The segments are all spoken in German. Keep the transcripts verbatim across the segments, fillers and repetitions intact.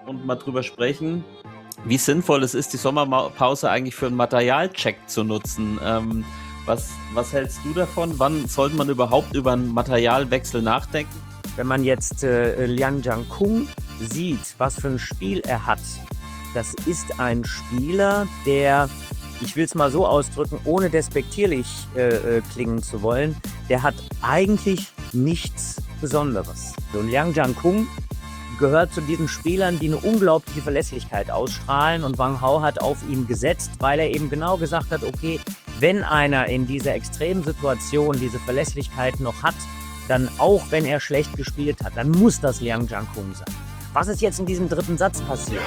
und mal drüber sprechen, wie sinnvoll es ist, die Sommerpause eigentlich für einen Materialcheck zu nutzen. Ähm, was, was hältst du davon? Wann sollte man überhaupt über einen Materialwechsel nachdenken? Wenn man jetzt äh, Liang Jiankun sieht, was für ein Spiel er hat, das ist ein Spieler, der, ich will es mal so ausdrücken, ohne despektierlich äh, klingen zu wollen, der hat eigentlich nichts Besonderes. So, Liang Jiankun gehört zu diesen Spielern, die eine unglaubliche Verlässlichkeit ausstrahlen, und Wang Hao hat auf ihn gesetzt, weil er eben genau gesagt hat, okay, wenn einer in dieser extremen Situation diese Verlässlichkeit noch hat, dann auch wenn er schlecht gespielt hat, dann muss das Liang Jiankun sein. Was ist jetzt in diesem dritten Satz passiert?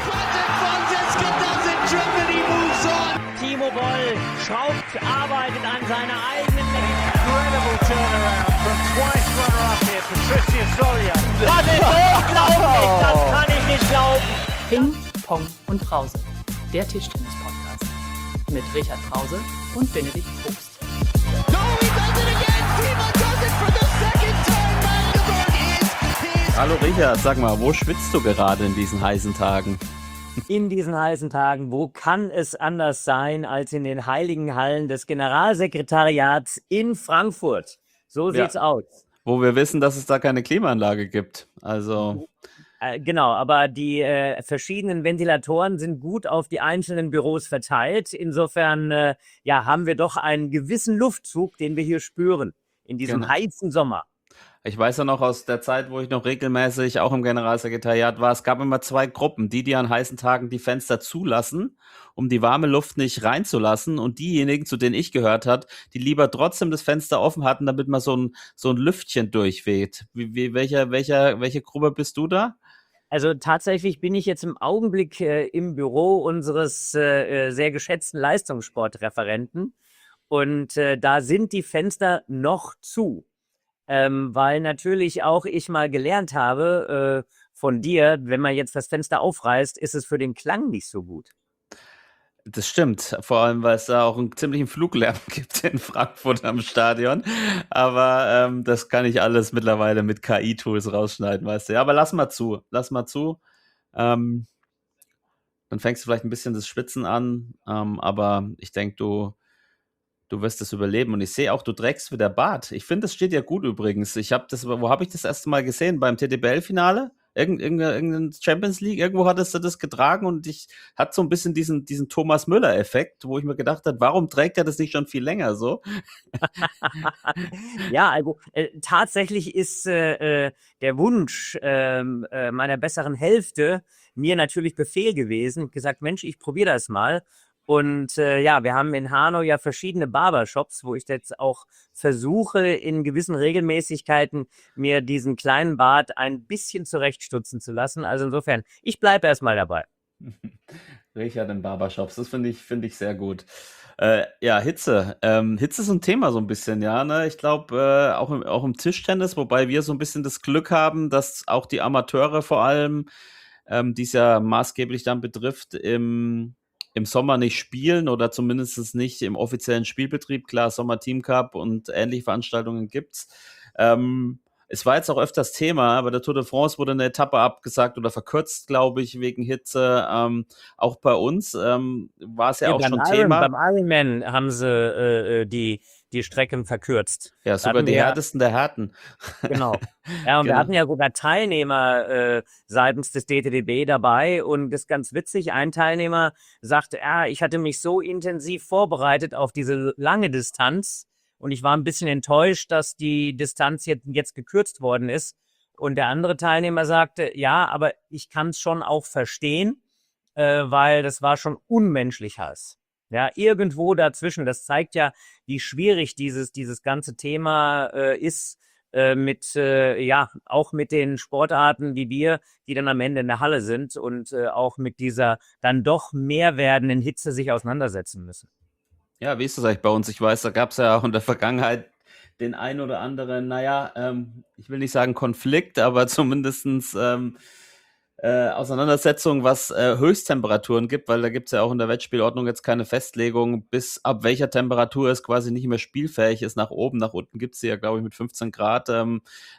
Timo Boll schraubt, arbeitet an seiner eigenen Incredible turnaround from twice runner-up here, Patricia Soria. Das ist unglaublich, das kann ich nicht glauben. Ping, Pong und Brause, der Tischtennis-Podcast mit Richard Brause und Benedikt Probst. No, he does it again. Timo does it for the second time. Magdeburg is his. Hallo Richard, sag mal, wo schwitzt du gerade in diesen heißen Tagen? In diesen heißen Tagen, wo kann es anders sein als in den heiligen Hallen des Generalsekretariats in Frankfurt? So sieht's Ja. aus. Wo wir wissen, dass es da keine Klimaanlage gibt. Also, Äh, genau, aber die äh, verschiedenen Ventilatoren sind gut auf die einzelnen Büros verteilt. Insofern äh, ja, haben wir doch einen gewissen Luftzug, den wir hier spüren in diesem Genau. heißen Sommer. ich weiß ja noch aus der Zeit, wo ich noch regelmäßig auch im Generalsekretariat war, es gab immer zwei Gruppen, die, die an heißen Tagen die Fenster zulassen, um die warme Luft nicht reinzulassen, und diejenigen, zu denen ich gehört hat, die lieber trotzdem das Fenster offen hatten, damit mal so ein, so ein Lüftchen durchweht. Wie, wie, welcher, welcher, welche Gruppe bist du da? Also tatsächlich bin ich jetzt im Augenblick äh, im Büro unseres äh, äh, sehr geschätzten Leistungssportreferenten, und äh, da sind die Fenster noch zu, ähm, weil natürlich auch ich mal gelernt habe äh, von dir, wenn man jetzt das Fenster aufreißt, ist es für den Klang nicht so gut. Das stimmt, vor allem, weil es da auch einen ziemlichen Fluglärm gibt in Frankfurt am Stadion. Aber ähm, das kann ich alles mittlerweile mit K I-Tools rausschneiden, weißt du. Ja, aber lass mal zu, lass mal zu. Ähm, dann fängst du vielleicht ein bisschen das Schwitzen an, ähm, aber ich denke, du, du wirst es überleben. Und ich sehe auch, du trägst wieder Bart. Ich finde, das steht dir gut übrigens. Ich habe das, wo habe ich das erste Mal gesehen? Beim T D B L-Finale? Irgend, irgendeine, irgendeine Champions League? Irgendwo hattest du das getragen, und ich hatte so ein bisschen diesen, diesen Thomas Müller-Effekt, wo ich mir gedacht habe, warum trägt er das nicht schon viel länger so? Ja, also äh, tatsächlich ist äh, äh, der Wunsch ähm, äh, meiner besseren Hälfte mir natürlich Befehl gewesen, gesagt, Mensch, ich probiere das mal. Und äh, ja, wir haben in Hanau ja verschiedene Barbershops, wo ich jetzt auch versuche, in gewissen Regelmäßigkeiten mir diesen kleinen Bart ein bisschen zurechtstutzen zu lassen. Also insofern, ich bleibe erstmal dabei. Richard in Barbershops, das finde ich, finde ich sehr gut. Äh, ja, Hitze. Ähm, Hitze ist ein Thema so ein bisschen, ja, ne? Ich glaube, äh, auch im, auch im Tischtennis, wobei wir so ein bisschen das Glück haben, dass auch die Amateure vor allem, ähm, die es ja maßgeblich dann betrifft, im, im Sommer nicht spielen, oder zumindest nicht im offiziellen Spielbetrieb. Klar, Sommer Team Cup und ähnliche Veranstaltungen gibt's. Ähm, Es war jetzt auch öfters Thema, bei der Tour de France wurde eine Etappe abgesagt oder verkürzt, glaube ich, wegen Hitze. Ähm, auch bei uns ähm, war es ja, Ja, auch beim schon Iron, Thema. beim Ironman haben sie äh, äh, die, die Strecken verkürzt. Ja, Da sogar hatten die wir, härtesten der Härten. genau. Ja, und wir Genau. hatten ja sogar Teilnehmer äh, seitens des D T D B dabei, und das ist ganz witzig. Ein Teilnehmer sagte, ja, ich hatte mich so intensiv vorbereitet auf diese lange Distanz, und ich war ein bisschen enttäuscht, dass die Distanz jetzt, jetzt gekürzt worden ist. Und der andere Teilnehmer sagte, ja, aber ich kann es schon auch verstehen, äh, weil das war schon unmenschlich heiß. Ja, irgendwo dazwischen. Das zeigt ja, wie schwierig dieses, dieses ganze Thema äh, ist, äh, mit, äh, ja, auch mit den Sportarten wie wir, die dann am Ende in der Halle sind und äh, auch mit dieser dann doch mehr werdenden Hitze sich auseinandersetzen müssen. Ja, wie ist das eigentlich bei uns? Ich weiß, da gab es ja auch in der Vergangenheit den ein oder anderen, naja, ähm, ich will nicht sagen Konflikt, aber zumindestens ähm, äh, Auseinandersetzung, was äh, Höchsttemperaturen gibt, weil da gibt es ja auch in der Wettspielordnung jetzt keine Festlegung, bis ab welcher Temperatur es quasi nicht mehr spielfähig ist, nach oben. Nach unten gibt es sie ja, glaube ich, mit fünfzehn Grad. Ähm,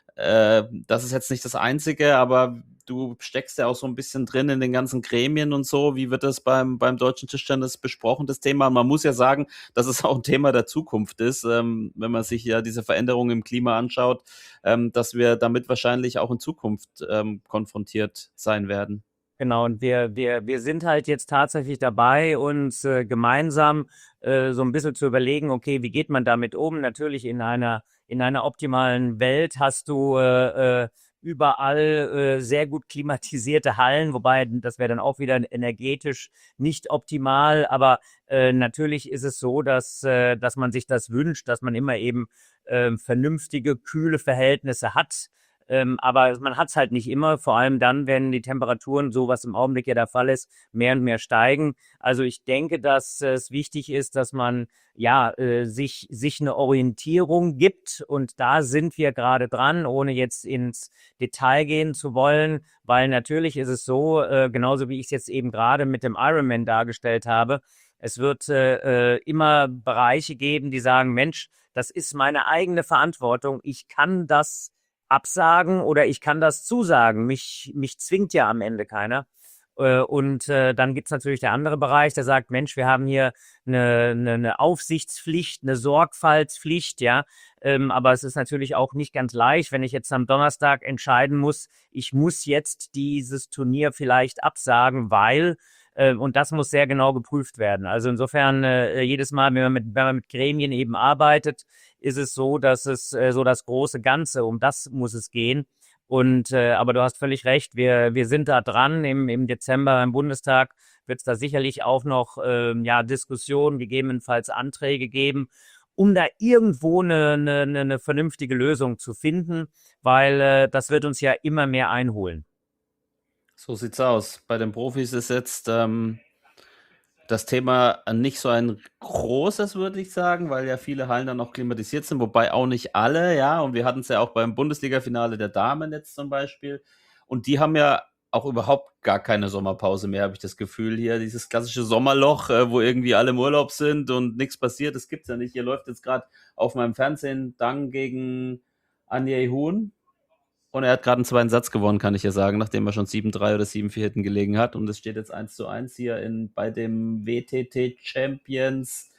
äh, das ist jetzt nicht das Einzige, aber du steckst ja auch so ein bisschen drin in den ganzen Gremien und so. Wie wird das beim, beim Deutschen Tischtennis besprochen, das Thema? Man muss ja sagen, dass es auch ein Thema der Zukunft ist, ähm, wenn man sich ja diese Veränderungen im Klima anschaut, ähm, dass wir damit wahrscheinlich auch in Zukunft ähm, konfrontiert sein werden. Genau, und wir, wir, wir sind halt jetzt tatsächlich dabei, uns äh, gemeinsam äh, so ein bisschen zu überlegen, okay, wie geht man damit um? Natürlich in einer, in einer optimalen Welt hast du äh, äh, überall äh, sehr gut klimatisierte Hallen, wobei das wäre dann auch wieder energetisch nicht optimal, aber äh, natürlich ist es so, dass, äh, dass man sich das wünscht, dass man immer eben äh, vernünftige, kühle Verhältnisse hat. Ähm, aber man hat es halt nicht immer, vor allem dann, wenn die Temperaturen, so was im Augenblick ja der Fall ist, mehr und mehr steigen. Also ich denke, dass äh, es wichtig ist, dass man ja äh, sich, sich eine Orientierung gibt. Und da sind wir gerade dran, ohne jetzt ins Detail gehen zu wollen, weil natürlich ist es so, äh, genauso wie ich es jetzt eben gerade mit dem Ironman dargestellt habe, es wird äh, äh, immer Bereiche geben, die sagen, Mensch, das ist meine eigene Verantwortung. Ich kann das absagen oder ich kann das zusagen. Mich, mich zwingt ja am Ende keiner. Äh, Und äh, dann gibt's natürlich der andere Bereich, der sagt, Mensch, wir haben hier eine, eine, eine Aufsichtspflicht, eine Sorgfaltspflicht, ja. Ähm, aber es ist natürlich auch nicht ganz leicht, wenn ich jetzt am Donnerstag entscheiden muss, ich muss jetzt dieses Turnier vielleicht absagen, weil äh, und das muss sehr genau geprüft werden. Also insofern äh, jedes Mal, wenn man mit, wenn man mit Gremien eben arbeitet, ist es so, dass es äh, so das große Ganze, um das muss es gehen. Und äh, aber du hast völlig recht, wir, wir sind da dran. Im, im Dezember im Bundestag wird es da sicherlich auch noch ähm, ja, Diskussionen, gegebenenfalls Anträge geben, um da irgendwo eine, eine, eine vernünftige Lösung zu finden, weil äh, das wird uns ja immer mehr einholen. So sieht's aus. Bei den Profis ist jetzt ähm, das Thema nicht so ein großes, würde ich sagen, weil ja viele Hallen dann auch klimatisiert sind, wobei auch nicht alle, ja. Und wir hatten es ja auch beim Bundesliga-Finale der Damen jetzt zum Beispiel. Und die haben ja auch überhaupt gar keine Sommerpause mehr, habe ich das Gefühl hier. Dieses klassische Sommerloch, äh, wo irgendwie alle im Urlaub sind und nichts passiert, das gibt's ja nicht. Hier läuft jetzt gerade auf meinem Fernsehen Dang gegen Anje Huhn. Und er hat gerade einen zweiten Satz gewonnen, kann ich ja sagen, nachdem er schon sieben drei oder sieben vier hinten gelegen hat. Und es steht jetzt eins zu eins hier in, bei dem W T T Champions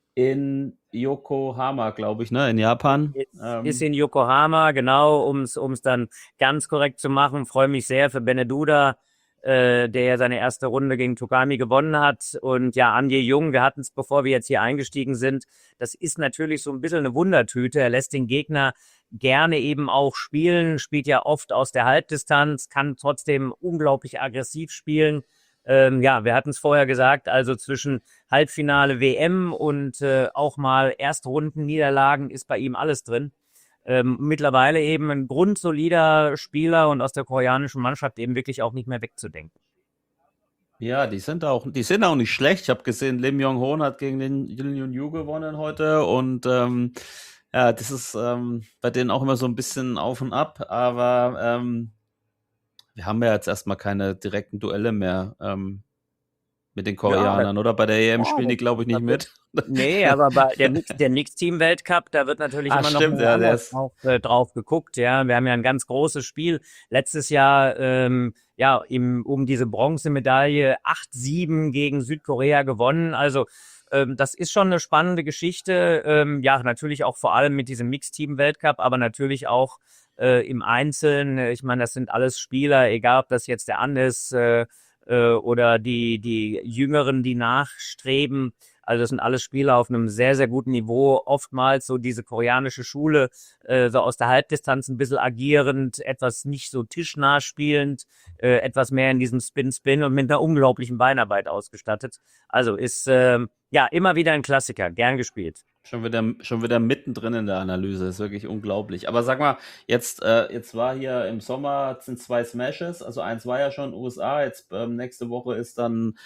in Yokohama, glaube ich, ne, in Japan. Ist, Ähm, ist in Yokohama, genau, um es dann ganz korrekt zu machen. Freue mich sehr für Beneduda, äh, der ja seine erste Runde gegen Togami gewonnen hat. Und ja, Anje Jung, wir hatten es, bevor wir jetzt hier eingestiegen sind, das ist natürlich so ein bisschen eine Wundertüte. Er lässt den Gegner gerne eben auch spielen, spielt ja oft aus der Halbdistanz, kann trotzdem unglaublich aggressiv spielen. Ähm, ja, wir hatten es vorher gesagt, also zwischen Halbfinale W M und äh, auch mal Erstrundenniederlagen ist bei ihm alles drin. Ähm, mittlerweile eben ein grundsolider Spieler und aus der koreanischen Mannschaft eben wirklich auch nicht mehr wegzudenken. ja, die sind auch, die sind auch nicht schlecht. Ich habe gesehen, Lim Yong-hoon hat gegen den Yin Yun-yu gewonnen heute und ähm, ja, das ist ähm, bei denen auch immer so ein bisschen auf und ab, aber ähm, wir haben ja jetzt erstmal keine direkten Duelle mehr ähm, mit den Koreanern, Ja, oder? Bei der E M ja, spielen die, glaube ich, nicht mit. nee, aber bei der, Mix, der Mixteam-Weltcup, da wird natürlich Ah, immer noch stimmt, mal ja, der anders ist. drauf, äh, drauf geguckt. Ja, wir haben ja ein ganz großes Spiel letztes Jahr, ähm, ja, im, um diese Bronzemedaille acht sieben gegen Südkorea gewonnen. Also ähm, das ist schon eine spannende Geschichte. Ähm, ja, natürlich auch vor allem mit diesem Mixteam-Weltcup, aber natürlich auch äh, im Einzelnen. Ich meine, das sind alles Spieler, egal ob das jetzt der An ist äh, äh, oder die die Jüngeren, die nachstreben. Also das sind alles Spieler auf einem sehr, sehr guten Niveau. Oftmals so diese koreanische Schule, äh, so aus der Halbdistanz ein bisschen agierend, etwas nicht so tischnah spielend, äh, etwas mehr in diesem Spin-Spin und mit einer unglaublichen Beinarbeit ausgestattet. Also ist ähm, ja immer wieder ein Klassiker, gern gespielt. Schon wieder, schon wieder mittendrin in der Analyse, ist wirklich unglaublich. Aber sag mal, jetzt, äh, jetzt war hier im Sommer sind zwei Smashes, also eins war ja schon U S A, jetzt ähm, nächste Woche ist dann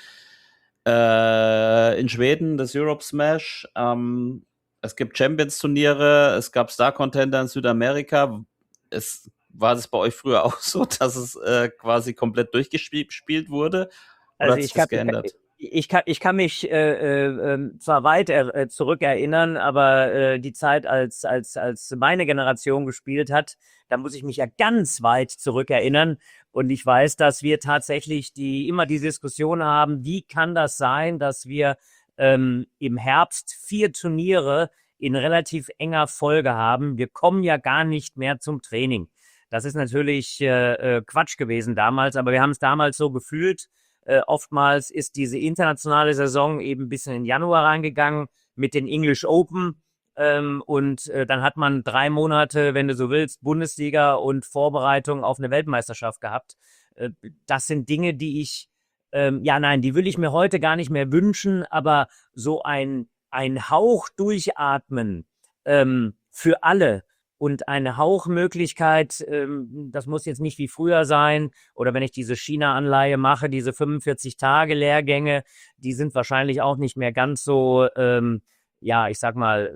äh, in Schweden das Europe Smash. Ähm, es gibt Champions-Turniere, es gab Star-Contender in Südamerika. Es, war das bei euch früher auch so, dass es äh, quasi komplett durchgespielt wurde? Oder Also hat sich ich das kann, geändert? Ich kann, ich kann mich äh, äh, zwar weit äh, zurückerinnern, aber äh, die Zeit, als, als, als meine Generation gespielt hat, da muss ich mich ja ganz weit zurückerinnern. Und ich weiß, dass wir tatsächlich die immer die Diskussion haben, wie kann das sein, dass wir ähm, im Herbst vier Turniere in relativ enger Folge haben. Wir kommen ja gar nicht mehr zum Training. Das ist natürlich äh, Quatsch gewesen damals, aber wir haben es damals so gefühlt. Äh, oftmals ist diese internationale Saison eben ein bisschen in Januar reingegangen mit den English Open. Ähm, und äh, dann hat man drei Monate, wenn du so willst, Bundesliga und Vorbereitung auf eine Weltmeisterschaft gehabt. Äh, das sind Dinge, die ich, ähm, ja nein, die will ich mir heute gar nicht mehr wünschen, aber so ein, ein Hauch durchatmen ähm, für alle, und eine Hauchmöglichkeit, ähm, das muss jetzt nicht wie früher sein, oder wenn ich diese China-Anleihe mache, diese fünfundvierzig Tage Lehrgänge, die sind wahrscheinlich auch nicht mehr ganz so, ähm, ja, ich sag mal,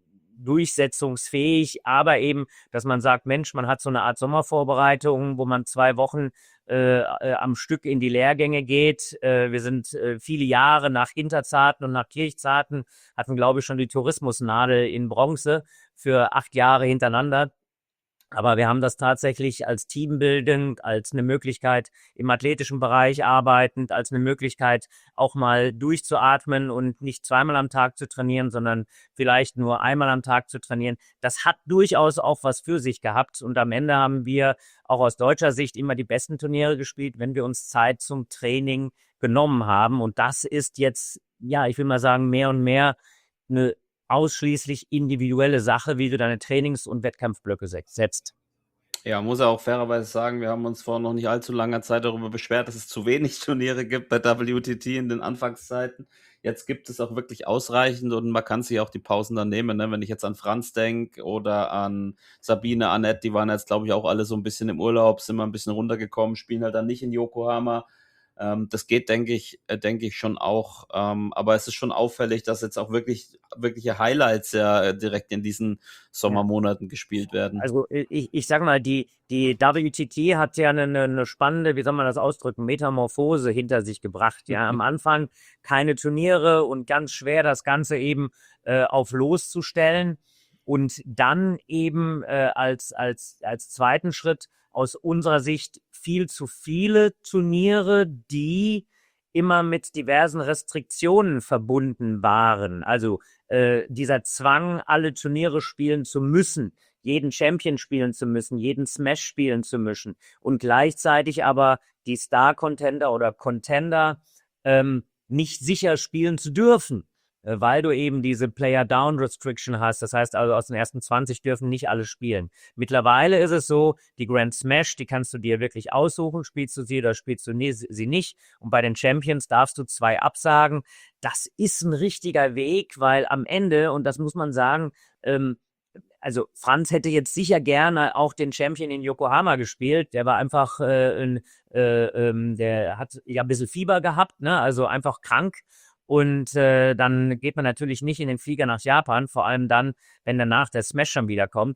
durchsetzungsfähig, aber eben, dass man sagt, Mensch, man hat so eine Art Sommervorbereitung, wo man zwei Wochen äh, äh, am Stück in die Lehrgänge geht. Äh, wir sind äh, viele Jahre nach Hinterzarten und nach Kirchzarten, hatten, glaube ich, schon die Tourismusnadel in Bronze für acht Jahre hintereinander. Aber wir haben das tatsächlich als teambildend, als eine Möglichkeit im athletischen Bereich arbeitend, als eine Möglichkeit auch mal durchzuatmen und nicht zweimal am Tag zu trainieren, sondern vielleicht nur einmal am Tag zu trainieren. Das hat durchaus auch was für sich gehabt. Und am Ende haben wir auch aus deutscher Sicht immer die besten Turniere gespielt, wenn wir uns Zeit zum Training genommen haben. Und das ist jetzt, ja, ich will mal sagen, mehr und mehr eine ausschließlich individuelle Sache, wie du deine Trainings- und Wettkampfblöcke setzt. Ja, muss ja auch fairerweise sagen, wir haben uns vor noch nicht allzu langer Zeit darüber beschwert, dass es zu wenig Turniere gibt bei W T T in den Anfangszeiten. Jetzt gibt es auch wirklich ausreichend und man kann sich auch die Pausen dann nehmen. Ne? Wenn ich jetzt an Franz denke oder an Sabine, Annette, die waren jetzt, glaube ich, auch alle so ein bisschen im Urlaub, sind mal ein bisschen runtergekommen, spielen halt dann nicht in Yokohama. Ähm, das geht, denke ich, äh, denke ich schon auch. Ähm, aber es ist schon auffällig, dass jetzt auch wirklich wirkliche Highlights ja äh, direkt in diesen Sommermonaten gespielt werden. Also ich, ich sage mal, die, die W T T hat ja eine, eine spannende, wie soll man das ausdrücken, Metamorphose hinter sich gebracht. Ja, am Anfang keine Turniere und ganz schwer das Ganze eben äh, auf loszustellen. Und dann eben äh, als, als, als zweiten Schritt aus unserer Sicht viel zu viele Turniere, die immer mit diversen Restriktionen verbunden waren. Also äh, dieser Zwang, alle Turniere spielen zu müssen, jeden Champion spielen zu müssen, jeden Smash spielen zu müssen und gleichzeitig aber die Star-Contender oder Contender ähm, nicht sicher spielen zu dürfen, weil du eben diese Player-Down-Restriction hast. Das heißt also, aus den ersten zwanzig dürfen nicht alle spielen. Mittlerweile ist es so, die Grand Smash, die kannst du dir wirklich aussuchen, spielst du sie oder spielst du sie nicht. Und bei den Champions darfst du zwei absagen. Das ist ein richtiger Weg, weil am Ende, und das muss man sagen, ähm, also Franz hätte jetzt sicher gerne auch den Champion in Yokohama gespielt. Der war einfach, äh, äh, äh, der hat ja ein bisschen Fieber gehabt, ne? Also einfach krank. Und äh, dann geht man natürlich nicht in den Flieger nach Japan, vor allem dann, wenn danach der Smash schon wieder kommt.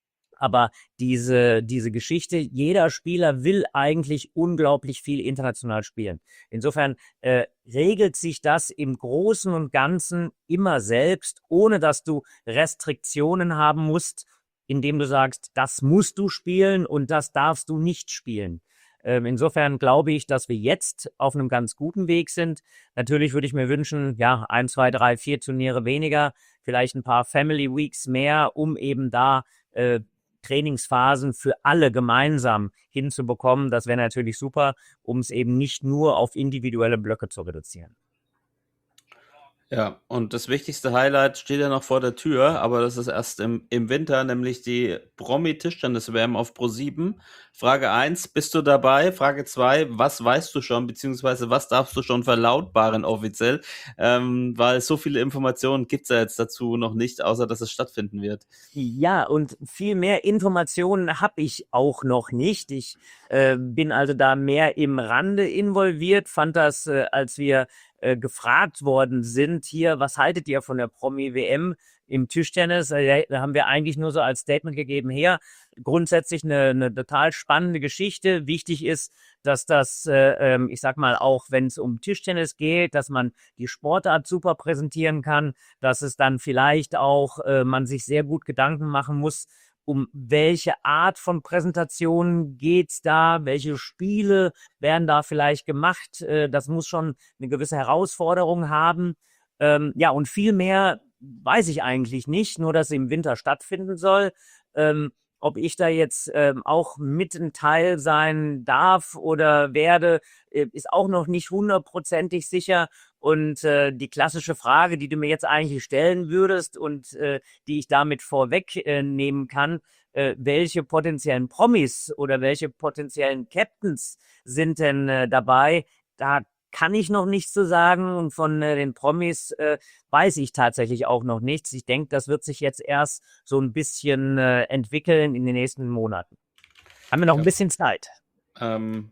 Aber diese, diese Geschichte, jeder Spieler will eigentlich unglaublich viel international spielen. Insofern äh, regelt sich das im Großen und Ganzen immer selbst, ohne dass du Restriktionen haben musst, indem du sagst, das musst du spielen und das darfst du nicht spielen. Insofern glaube ich, dass wir jetzt auf einem ganz guten Weg sind. Natürlich würde ich mir wünschen, ja, ein, zwei, drei, vier Turniere weniger, vielleicht ein paar Family Weeks mehr, um eben da äh, Trainingsphasen für alle gemeinsam hinzubekommen. Das wäre natürlich super, um es eben nicht nur auf individuelle Blöcke zu reduzieren. Ja, und das wichtigste Highlight steht ja noch vor der Tür, aber das ist erst im, im Winter, nämlich die Promi-Tischtennis-W M auf Pro sieben. Frage eins, bist du dabei? Frage zwei, was weißt du schon, beziehungsweise was darfst du schon verlautbaren offiziell? Ähm, weil so viele Informationen gibt es ja jetzt dazu noch nicht, außer dass es stattfinden wird. Ja, und viel mehr Informationen habe ich auch noch nicht. Ich äh, bin also da mehr im Rande involviert, fand das, äh, als wir äh, gefragt worden sind, hier, was haltet ihr von der Promi-W M, im Tischtennis. Äh, Da haben wir eigentlich nur so als Statement gegeben, her, grundsätzlich eine, eine total spannende Geschichte. Wichtig ist, dass das, äh, ähm, ich sag mal, auch wenn es um Tischtennis geht, dass man die Sportart super präsentieren kann, dass es dann vielleicht auch äh, man sich sehr gut Gedanken machen muss, um welche Art von Präsentation geht's da, welche Spiele werden da vielleicht gemacht. Äh, das muss schon eine gewisse Herausforderung haben. Ähm, ja, und viel mehr weiß ich eigentlich nicht, nur dass sie im Winter stattfinden soll. Ähm, ob ich da jetzt ähm, auch mit ein Teil sein darf oder werde, äh, ist auch noch nicht hundertprozentig sicher. Und äh, die klassische Frage, die du mir jetzt eigentlich stellen würdest und äh, die ich damit vorweg äh, nehmen kann, äh, welche potenziellen Promis oder welche potenziellen Captains sind denn äh, dabei? Da kann ich noch nichts zu sagen und von äh, den Promis äh, weiß ich tatsächlich auch noch nichts. Ich denke, das wird sich jetzt erst so ein bisschen äh, entwickeln in den nächsten Monaten. Haben wir noch Ja. ein bisschen Zeit? Ähm,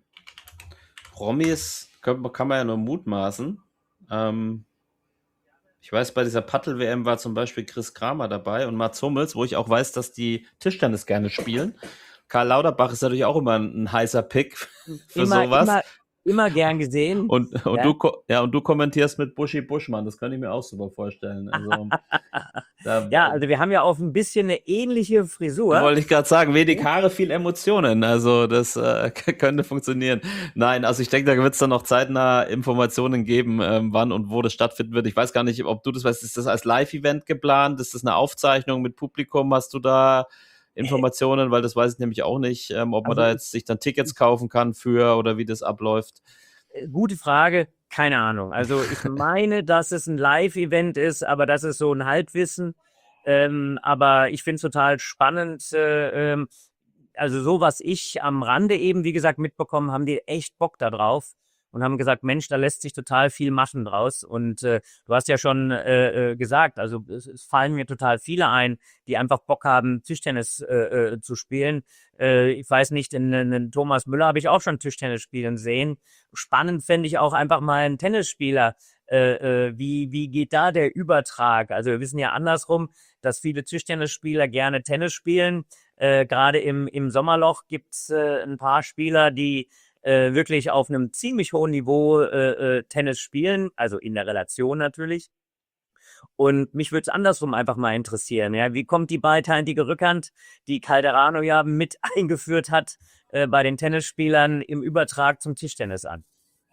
Promis kann, kann man ja nur mutmaßen. Ähm, ich weiß, bei dieser Paddel-W M war zum Beispiel Chris Kramer dabei und Mats Hummels, wo ich auch weiß, dass die Tischtennis gerne spielen. Karl Lauterbach ist natürlich auch immer ein, ein heißer Pick für Immer, sowas. immer, immer gern gesehen. Und, und, Ja. du, ko- ja, und du kommentierst mit Buschi Buschmann, das kann ich mir auch super vorstellen. Also, da, Ja, also wir haben ja auch ein bisschen eine ähnliche Frisur. wollte ich gerade sagen, wenig Haare, viel Emotionen. Also das äh, könnte funktionieren. Nein, also ich denke, da wird es dann noch zeitnah Informationen geben, ähm, wann und wo das stattfinden wird. Ich weiß gar nicht, ob du das weißt. Ist das als Live-Event geplant? Ist das eine Aufzeichnung mit Publikum? Hast du da Informationen? Weil das weiß ich nämlich auch nicht, ähm, ob man Also da jetzt sich dann Tickets kaufen kann für oder wie das abläuft. Gute Frage, keine Ahnung. Also ich meine, dass es ein Live-Event ist, aber das ist so ein Halbwissen. Ähm, aber ich finde es total spannend. Äh, ähm, also so, was ich am Rande eben, wie gesagt, mitbekommen, haben die echt Bock da drauf und haben gesagt, Mensch, da lässt sich total viel machen draus. Und äh, du hast ja schon äh, äh, gesagt, also es, es fallen mir total viele ein, die einfach Bock haben, Tischtennis äh, äh, zu spielen. Äh, ich weiß nicht, in, in Thomas Müller habe ich auch schon Tischtennis spielen sehen. Spannend fände ich auch einfach mal einen Tennisspieler. Äh, äh, wie, wie geht da der Übertrag? Also wir wissen ja andersrum, dass viele Tischtennisspieler gerne Tennis spielen. Äh, Gerade im, im Sommerloch gibt's äh, ein paar Spieler, die äh, wirklich auf einem ziemlich hohen Niveau äh, äh, Tennis spielen, also in der Relation natürlich. Und mich würde es andersrum einfach mal interessieren. Ja, wie kommt die beidhändige Rückhand, die Calderano ja mit eingeführt hat, äh, bei den Tennisspielern im Übertrag zum Tischtennis an?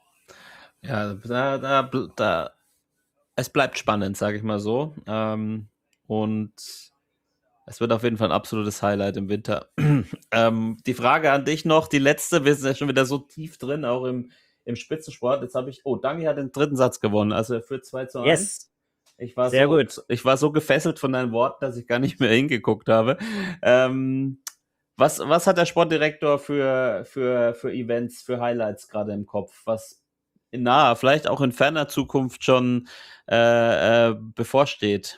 Ja, da, da, da, es bleibt spannend, sage ich mal so. Ähm, und es wird auf jeden Fall ein absolutes Highlight im Winter. ähm, die Frage an dich noch, die letzte, wir sind ja schon wieder so tief drin, auch im, im Spitzensport. Jetzt habe ich, oh, Dangi hat den dritten Satz gewonnen, also er führt zwei zu eins. Yes. Ich war, Sehr so, gut. ich war so gefesselt von deinen Worten, dass ich gar nicht mehr hingeguckt habe. Ähm, was, was hat der Sportdirektor für, für, für Events, für Highlights gerade im Kopf? Was in naher, vielleicht auch in ferner Zukunft schon äh, äh, bevorsteht?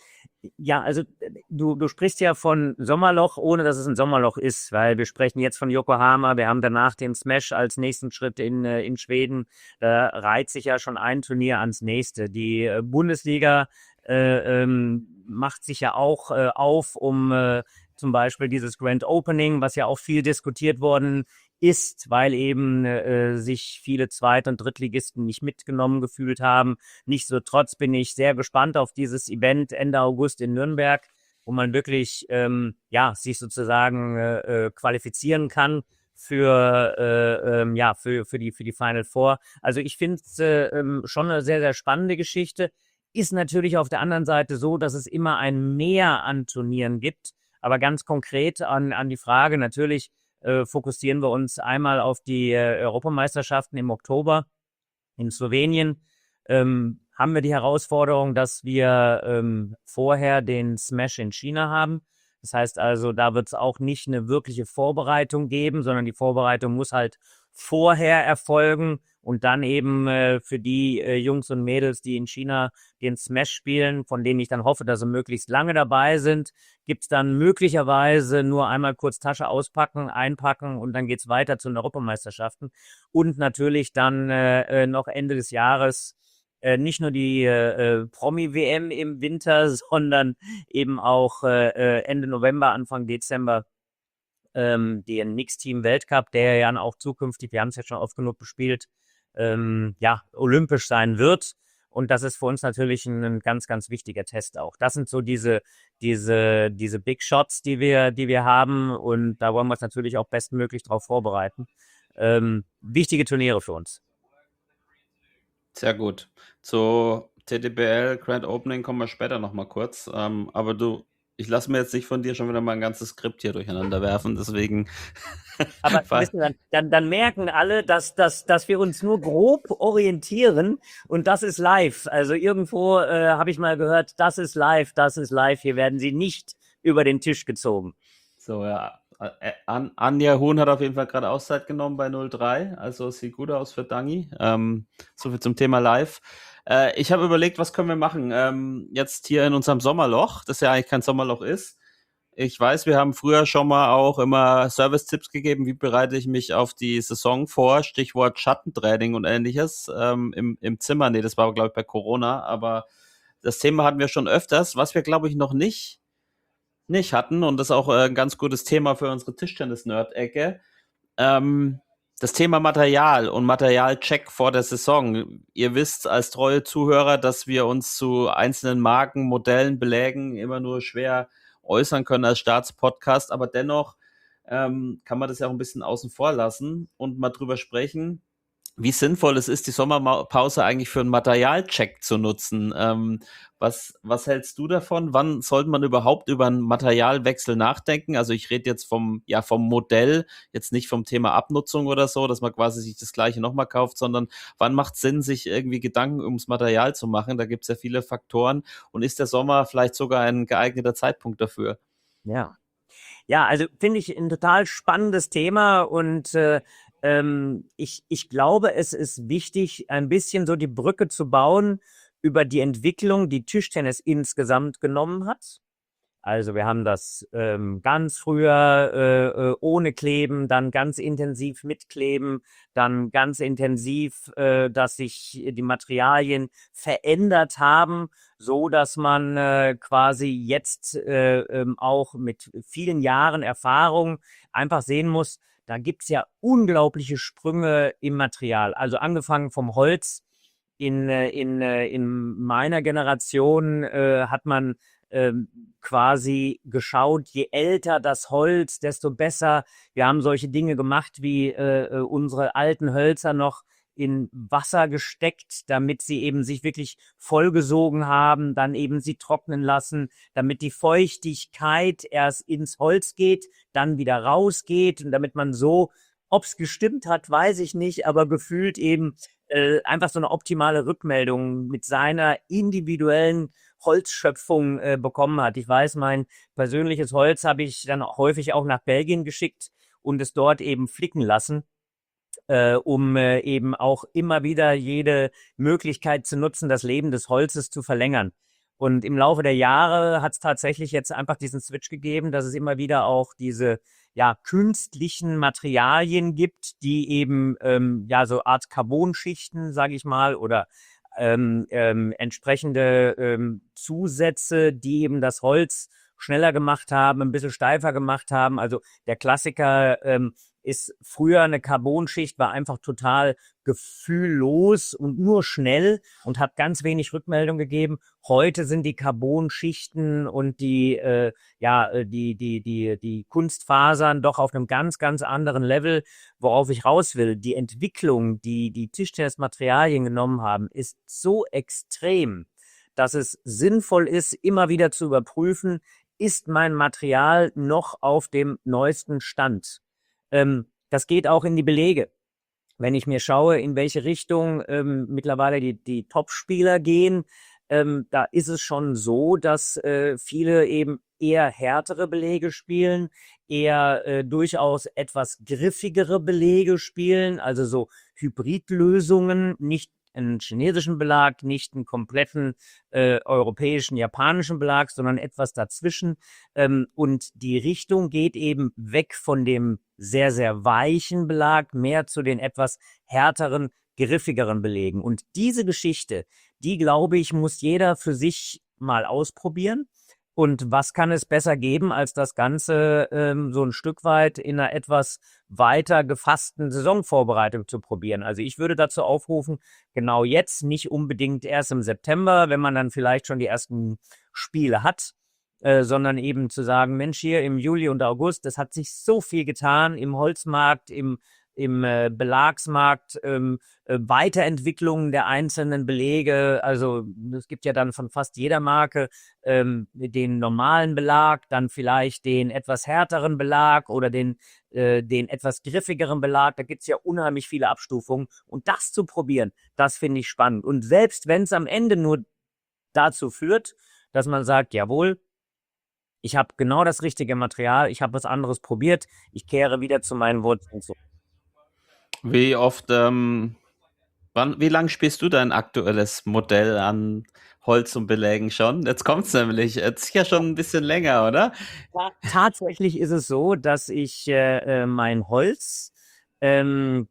Ja, also du, du sprichst ja von Sommerloch, ohne dass es ein Sommerloch ist, weil wir sprechen jetzt von Yokohama, wir haben danach den Smash als nächsten Schritt in, äh, in Schweden. Da reiht sich ja schon ein Turnier ans nächste. Die äh, Bundesliga äh, ähm, macht sich ja auch äh, auf, um äh, zum Beispiel dieses Grand Opening, was ja auch viel diskutiert worden ist, weil eben äh, sich viele Zweit- und Drittligisten nicht mitgenommen gefühlt haben. Nichtsdestotrotz bin ich sehr gespannt auf dieses Event Ende August in Nürnberg, wo man wirklich ähm, ja sich sozusagen äh, qualifizieren kann für äh, ähm, ja für für die für die Final Four. Also ich finde es äh, ähm, schon eine sehr sehr spannende Geschichte. Ist natürlich auf der anderen Seite so, dass es immer ein Mehr an Turnieren gibt, aber ganz konkret an an die Frage natürlich. Äh, fokussieren wir uns einmal auf die äh, Europameisterschaften im Oktober in Slowenien. Ähm, haben wir die Herausforderung, dass wir ähm, vorher den Smash in China haben. Das heißt also, da wird es auch nicht eine wirkliche Vorbereitung geben, sondern die Vorbereitung muss halt vorher erfolgen und dann eben äh, für die äh, Jungs und Mädels, die in China den Smash spielen, von denen ich dann hoffe, dass sie möglichst lange dabei sind, gibt's dann möglicherweise nur einmal kurz Tasche auspacken, einpacken und dann geht's weiter zu den Europameisterschaften. Und natürlich dann äh, noch Ende des Jahres äh, nicht nur die äh, Promi-W M im Winter, sondern eben auch äh, Ende November, Anfang Dezember ähm, den Mixteam-Weltcup, der ja auch zukünftig, wir haben es ja schon oft genug bespielt, ähm, ja, olympisch sein wird. Und das ist für uns natürlich ein, ein ganz, ganz wichtiger Test auch. Das sind so diese, diese, diese Big Shots, die wir, die wir haben. Und da wollen wir uns natürlich auch bestmöglich darauf vorbereiten. Ähm, wichtige Turniere für uns. Sehr gut. Zu T D B L Grand Opening kommen wir später nochmal kurz. Ähm, aber du, ich lasse mir jetzt nicht von dir schon wieder mal ein ganzes Skript hier durcheinander werfen, deswegen. Aber wissen wir, dann, dann merken alle, dass, dass, dass wir uns nur grob orientieren und das ist live. Also irgendwo äh, habe ich mal gehört, das ist live, das ist live. Hier werden sie nicht über den Tisch gezogen. So, ja. An, Anja Huhn hat auf jeden Fall gerade Auszeit genommen bei null drei, also sieht gut aus für Dangi. Ähm, so viel zum Thema live. Äh, ich habe überlegt, was können wir machen ähm, jetzt hier in unserem Sommerloch, das ja eigentlich kein Sommerloch ist. Ich weiß, wir haben früher schon mal auch immer Service-Tipps gegeben, wie bereite ich mich auf die Saison vor, Stichwort Schattentraining und ähnliches ähm, im, im Zimmer. Nee, das war, glaube ich, bei Corona, aber das Thema hatten wir schon öfters. Was wir, glaube ich, noch nicht nicht hatten, und das ist auch äh, ein ganz gutes Thema für unsere Tischtennis-Nerd-Ecke, ähm, das Thema Material und Materialcheck vor der Saison. Ihr wisst als treue Zuhörer, dass wir uns zu einzelnen Marken, Modellen, Belägen immer nur schwer äußern können als Staatspodcast, aber dennoch ähm, kann man das ja auch ein bisschen außen vor lassen und mal drüber sprechen, wie sinnvoll es ist, die Sommerpause eigentlich für einen Materialcheck zu nutzen. Ähm, was, was hältst du davon? Wann sollte man überhaupt über einen Materialwechsel nachdenken? Also ich rede jetzt vom, ja, vom Modell, jetzt nicht vom Thema Abnutzung oder so, dass man quasi sich das Gleiche nochmal kauft, sondern wann macht es Sinn, sich irgendwie Gedanken ums Material zu machen? Da gibt es ja viele Faktoren. Und ist der Sommer vielleicht sogar ein geeigneter Zeitpunkt dafür? Ja. Ja, also finde ich ein total spannendes Thema und äh, ähm, ich, ich glaube, es ist wichtig, ein bisschen so die Brücke zu bauen über die Entwicklung, die Tischtennis insgesamt genommen hat. Also wir haben das ähm, ganz früher äh, äh, ohne Kleben, dann ganz intensiv mit Kleben, dann ganz intensiv, äh, dass sich die Materialien verändert haben, so dass man äh, quasi jetzt äh, ähm, auch mit vielen Jahren Erfahrung einfach sehen muss, da gibt's ja unglaubliche Sprünge im Material. Also angefangen vom Holz. In, in, in meiner Generation äh, hat man ähm, quasi geschaut, je älter das Holz, desto besser. Wir haben solche Dinge gemacht, wie äh, unsere alten Hölzer noch in Wasser gesteckt, damit sie eben sich wirklich vollgesogen haben, dann eben sie trocknen lassen, damit die Feuchtigkeit erst ins Holz geht, dann wieder rausgeht und damit man so, ob's gestimmt hat, weiß ich nicht, aber gefühlt eben äh, einfach so eine optimale Rückmeldung mit seiner individuellen Holzschöpfung äh, bekommen hat. Ich weiß, mein persönliches Holz habe ich dann häufig auch nach Belgien geschickt und es dort eben flicken lassen, äh, um äh, eben auch immer wieder jede Möglichkeit zu nutzen, das Leben des Holzes zu verlängern. Und im Laufe der Jahre hat es tatsächlich jetzt einfach diesen Switch gegeben, dass es immer wieder auch diese ja künstlichen Materialien gibt, die eben ähm, ja so Art Carbonschichten, sage ich mal, oder ähm, ähm, entsprechende ähm, Zusätze, die eben das Holz schneller gemacht haben, ein bisschen steifer gemacht haben. Also der Klassiker ähm, ist früher eine Carbonschicht, war einfach total gefühllos und nur schnell und hat ganz wenig Rückmeldung gegeben. Heute sind die Carbonschichten und die äh, ja die die die die Kunstfasern doch auf einem ganz ganz anderen Level. Worauf ich raus will, die Entwicklung, die die Tischtennismaterialien genommen haben, ist so extrem, dass es sinnvoll ist, immer wieder zu überprüfen, ist mein Material noch auf dem neuesten Stand. Ähm, das geht auch in die Belege. Wenn ich mir schaue, in welche Richtung ähm, mittlerweile die, die Top-Spieler gehen, ähm, da ist es schon so, dass äh, viele eben eher härtere Belege spielen, eher äh, durchaus etwas griffigere Belege spielen, also so Hybridlösungen, nicht einen chinesischen Belag, nicht einen kompletten äh, europäischen, japanischen Belag, sondern etwas dazwischen. Ähm, und die Richtung geht eben weg von dem sehr, sehr weichen Belag, mehr zu den etwas härteren, griffigeren Belegen. Und diese Geschichte, die, glaube ich, muss jeder für sich mal ausprobieren. Und was kann es besser geben, als das Ganze ähm, so ein Stück weit in einer etwas weiter gefassten Saisonvorbereitung zu probieren? Also ich würde dazu aufrufen, genau jetzt, nicht unbedingt erst im September, wenn man dann vielleicht schon die ersten Spiele hat, äh, sondern eben zu sagen, Mensch, hier im Juli und August, das hat sich so viel getan im Holzmarkt, im im äh, Belagsmarkt, ähm, äh, Weiterentwicklungen der einzelnen Belege. Also es gibt ja dann von fast jeder Marke ähm, den normalen Belag, dann vielleicht den etwas härteren Belag oder den, äh, den etwas griffigeren Belag. Da gibt's ja unheimlich viele Abstufungen. Und das zu probieren, das finde ich spannend. Und selbst wenn es am Ende nur dazu führt, dass man sagt, jawohl, ich habe genau das richtige Material, ich habe was anderes probiert, ich kehre wieder zu meinen Wurzeln zurück. Wie oft, ähm, wann, wie lange spielst du dein aktuelles Modell an Holz und Belägen schon? Jetzt kommt's nämlich. Jetzt ist ja schon ein bisschen länger, oder? Ja, tatsächlich ist es so, dass ich äh, äh, mein Holz ähm,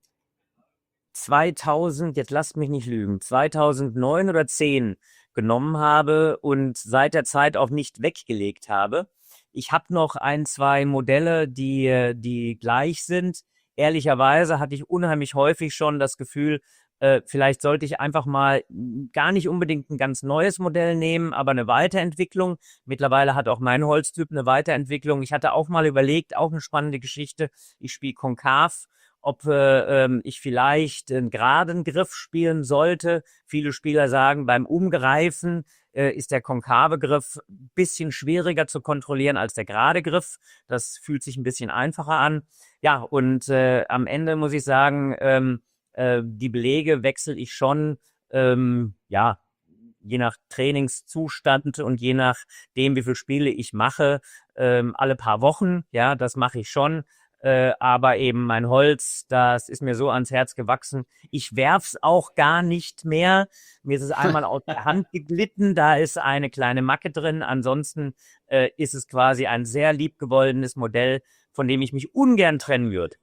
zweitausend, jetzt lasst mich nicht lügen, zweitausendneun oder zehn genommen habe und seit der Zeit auch nicht weggelegt habe. Ich habe noch ein, zwei Modelle, die, äh, die gleich sind. Ehrlicherweise hatte ich unheimlich häufig schon das Gefühl, äh, vielleicht sollte ich einfach mal gar nicht unbedingt ein ganz neues Modell nehmen, aber eine Weiterentwicklung. Mittlerweile hat auch mein Holztyp eine Weiterentwicklung. Ich hatte auch mal überlegt, auch eine spannende Geschichte, ich spiele konkav, ob äh, ähm, ich vielleicht einen geraden Griff spielen sollte. Viele Spieler sagen, beim Umgreifen äh, ist der konkave Griff ein bisschen schwieriger zu kontrollieren als der gerade Griff. Das fühlt sich ein bisschen einfacher an. Ja, und äh, am Ende muss ich sagen, ähm, äh, die Belege wechsle ich schon, ähm, ja, je nach Trainingszustand und je nachdem, wie viele Spiele ich mache, ähm, alle paar Wochen. Ja, das mache ich schon. Äh, aber eben mein Holz, das ist mir so ans Herz gewachsen. Ich werf's auch gar nicht mehr. Mir ist es einmal aus der Hand geglitten, da ist eine kleine Macke drin. Ansonsten äh, ist es quasi ein sehr liebgewollenes Modell, von dem ich mich ungern trennen würde.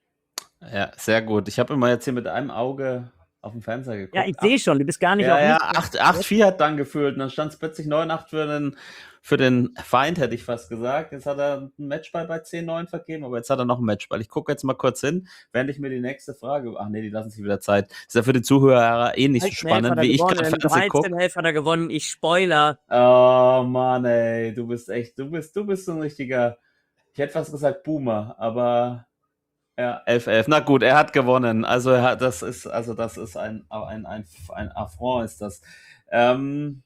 Ja, sehr gut. Ich habe immer jetzt hier mit einem Auge auf dem Fernseher geguckt. Ja, ich sehe schon, du bist gar nicht ja, auf ja, mich. acht vier hat dann gefühlt und dann stand es plötzlich neun acht für den, für den Feind, hätte ich fast gesagt. Jetzt hat er einen Matchball bei zehn neun vergeben, aber jetzt hat er noch einen Matchball. Ich gucke jetzt mal kurz hin, während ich mir die nächste Frage... Ach nee, die lassen sich wieder Zeit. Ist ja für die Zuhörer eh nicht so spannend, wie ich gerade Fernsehen gucke. dreizehn elf hat er gewonnen, ich Spoiler. Oh Mann, ey, du bist echt, du bist, du bist so ein richtiger, ich hätte fast gesagt Boomer, aber... Ja, elf elf. Na gut, er hat gewonnen. Also er hat, das ist, also das ist ein, ein, ein, ein Affront ist das. Ähm,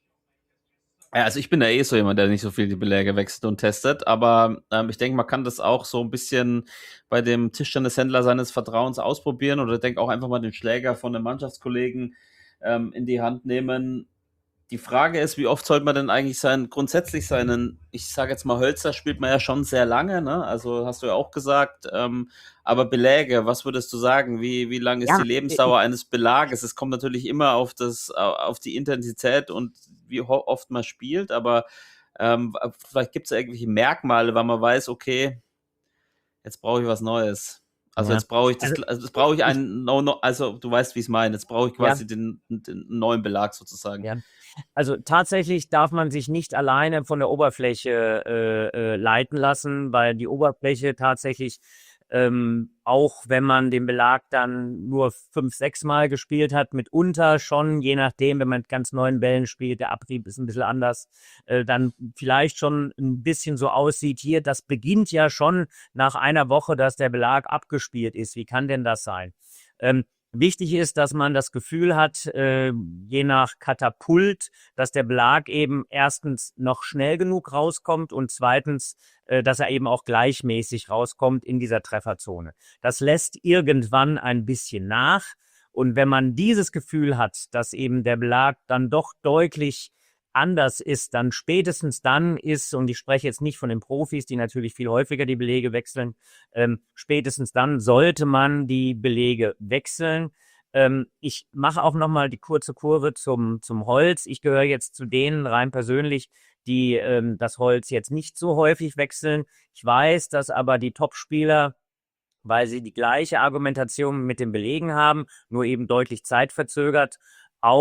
ja, also ich bin ja eh so jemand, der nicht so viel die Beläge wechselt und testet, aber ähm, ich denke, man kann das auch so ein bisschen bei dem Tischtennishändler seines Vertrauens ausprobieren oder denke auch einfach mal den Schläger von einem Mannschaftskollegen ähm, in die Hand nehmen. Die Frage ist, wie oft sollte man denn eigentlich sein, grundsätzlich seinen, ich sage jetzt mal Hölzer spielt man ja schon sehr lange, ne? Also hast du ja auch gesagt, ähm, aber Beläge, was würdest du sagen? Wie, wie lang ist Ja, die Lebensdauer eines Belages? Es kommt natürlich immer auf das, auf die Intensität und wie ho- oft man spielt, aber ähm, vielleicht gibt es ja irgendwelche Merkmale, weil man weiß, okay, jetzt brauche ich was Neues. Also Ja. jetzt brauche ich das, Also, also jetzt brauche ich einen, no, no, also du weißt, wie ich es meine. Jetzt brauche ich quasi den, den neuen Belag sozusagen. Ja. Also tatsächlich darf man sich nicht alleine von der Oberfläche äh, äh, leiten lassen, weil die Oberfläche tatsächlich, ähm, auch wenn man den Belag dann nur fünf, sechs Mal gespielt hat, mitunter schon, je nachdem, wenn man mit ganz neuen Bällen spielt, der Abrieb ist ein bisschen anders, äh, dann vielleicht schon ein bisschen so aussieht, hier, das beginnt ja schon nach einer Woche, dass der Belag abgespielt ist. Wie kann denn das sein? Ähm, Wichtig ist, dass man das Gefühl hat, äh, je nach Katapult, dass der Belag eben erstens noch schnell genug rauskommt und zweitens, äh, dass er eben auch gleichmäßig rauskommt in dieser Trefferzone. Das lässt irgendwann ein bisschen nach. Und wenn man dieses Gefühl hat, dass eben der Belag dann doch deutlich anders ist, dann spätestens dann ist, und ich spreche jetzt nicht von den Profis, die natürlich viel häufiger die Belege wechseln, ähm, spätestens dann sollte man die Belege wechseln. Ähm, ich mache auch nochmal die kurze Kurve zum, zum Holz. Ich gehöre jetzt zu denen rein persönlich, die ähm, das Holz jetzt nicht so häufig wechseln. Ich weiß, dass aber die Top-Spieler, weil sie die gleiche Argumentation mit den Belegen haben, nur eben deutlich zeitverzögert, auch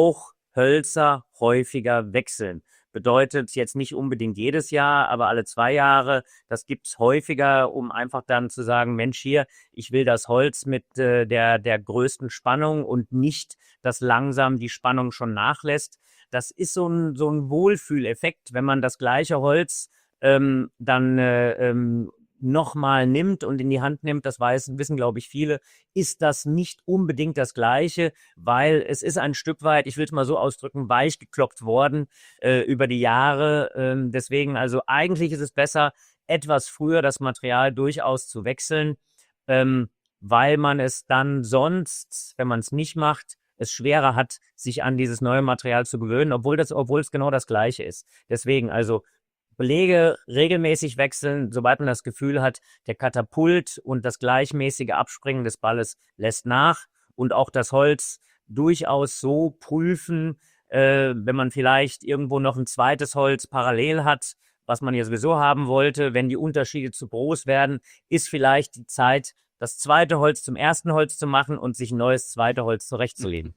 Hölzer häufiger wechseln. Bedeutet jetzt nicht unbedingt jedes Jahr, aber alle zwei Jahre. Das gibt's häufiger, um einfach dann zu sagen, Mensch, hier, ich will das Holz mit äh, der, der größten Spannung und nicht, dass langsam die Spannung schon nachlässt. Das ist so ein, so ein Wohlfühleffekt, wenn man das gleiche Holz ähm, dann äh, ähm, nochmal nimmt und in die Hand nimmt, das weiß, wissen, glaube ich, viele, ist das nicht unbedingt das Gleiche, weil es ist ein Stück weit, ich will es mal so ausdrücken, weich gekloppt worden äh, über die Jahre. Ähm, deswegen, also eigentlich ist es besser, etwas früher das Material durchaus zu wechseln, ähm, weil man es dann sonst, wenn man es nicht macht, es schwerer hat, sich an dieses neue Material zu gewöhnen, obwohl das, obwohl es genau das Gleiche ist. Deswegen, also Belege regelmäßig wechseln, sobald man das Gefühl hat, der Katapult und das gleichmäßige Abspringen des Balles lässt nach, und auch das Holz durchaus so prüfen, äh, wenn man vielleicht irgendwo noch ein zweites Holz parallel hat, was man ja sowieso haben wollte. Wenn die Unterschiede zu groß werden, ist vielleicht die Zeit, das zweite Holz zum ersten Holz zu machen und sich ein neues zweite Holz zurechtzulegen.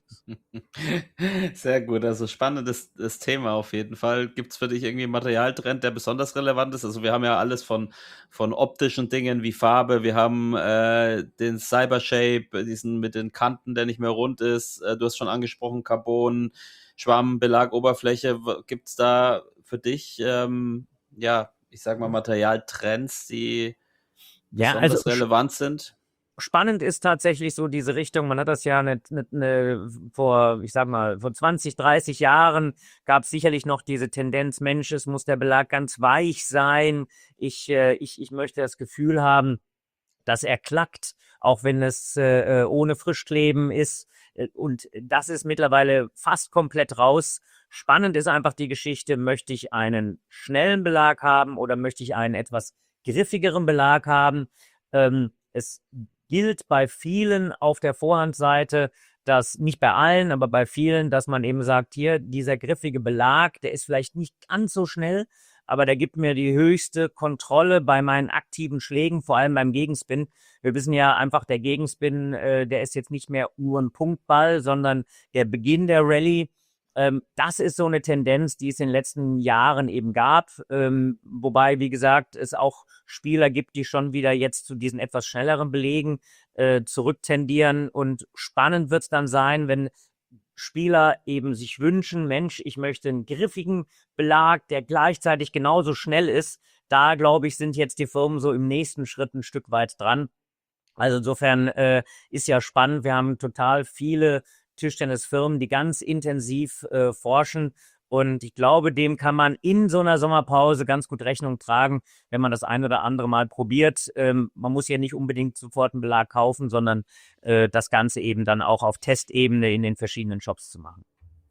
Sehr gut, also spannendes das Thema auf jeden Fall. Gibt es für dich irgendwie einen Materialtrend, der besonders relevant ist? Also wir haben ja alles von, von optischen Dingen wie Farbe, wir haben äh, den Cybershape, diesen mit den Kanten, der nicht mehr rund ist. Äh, du hast schon angesprochen, Carbon, Schwamm, Belag, Oberfläche. Gibt es da für dich, ähm, ja, ich sag mal Materialtrends, die Ja, besonders also relevant sind? spannend ist tatsächlich so diese Richtung. Man hat das ja nicht, nicht, ne, vor, ich sag mal, vor zwanzig, dreißig Jahren gab es sicherlich noch diese Tendenz, Mensch, es muss der Belag ganz weich sein. Ich, äh, ich, ich möchte das Gefühl haben, dass er klackt, auch wenn es äh, ohne Frischkleben ist. Und das ist mittlerweile fast komplett raus. Spannend ist einfach die Geschichte, möchte ich einen schnellen Belag haben oder möchte ich einen etwas griffigeren Belag haben? Ähm, es gilt bei vielen auf der Vorhandseite, dass nicht bei allen, aber bei vielen, dass man eben sagt, hier, dieser griffige Belag, der ist vielleicht nicht ganz so schnell, aber der gibt mir die höchste Kontrolle bei meinen aktiven Schlägen, vor allem beim Gegenspin. Wir wissen ja einfach, der Gegenspin, äh, der ist jetzt nicht mehr nur ein Punktball, sondern der Beginn der Rallye. Ähm, das ist so eine Tendenz, die es in den letzten Jahren eben gab, ähm, wobei, wie gesagt, es auch Spieler gibt, die schon wieder jetzt zu diesen etwas schnelleren Belegen äh, zurücktendieren, und spannend wird es dann sein, wenn Spieler eben sich wünschen, Mensch, ich möchte einen griffigen Belag, der gleichzeitig genauso schnell ist. Da, glaube ich, sind jetzt die Firmen so im nächsten Schritt ein Stück weit dran. Also insofern äh, ist ja spannend. Wir haben total viele Tischtennisfirmen, die ganz intensiv äh, forschen. Und ich glaube, dem kann man in so einer Sommerpause ganz gut Rechnung tragen, wenn man das ein oder andere Mal probiert. Ähm, man muss ja nicht unbedingt sofort einen Belag kaufen, sondern äh, das Ganze eben dann auch auf Testebene in den verschiedenen Shops zu machen.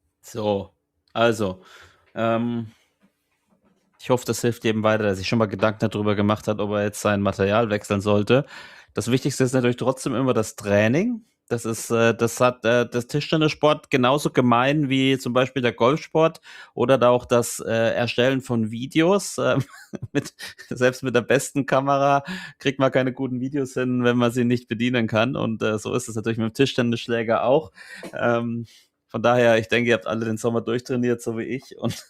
So, also, ähm, ich hoffe, das hilft jedem weiter, der sich schon mal Gedanken darüber gemacht hat, ob er jetzt sein Material wechseln sollte. Das Wichtigste ist natürlich trotzdem immer das Training. Das ist, äh, das hat äh, das Tischtennissport genauso gemein wie zum Beispiel der Golfsport oder da auch das äh, Erstellen von Videos. Äh, mit, selbst mit der besten Kamera kriegt man keine guten Videos hin, wenn man sie nicht bedienen kann. Und äh, so ist es natürlich mit dem Tischtennisschläger auch. Ähm, von daher, ich denke, ihr habt alle den Sommer durchtrainiert, so wie ich, und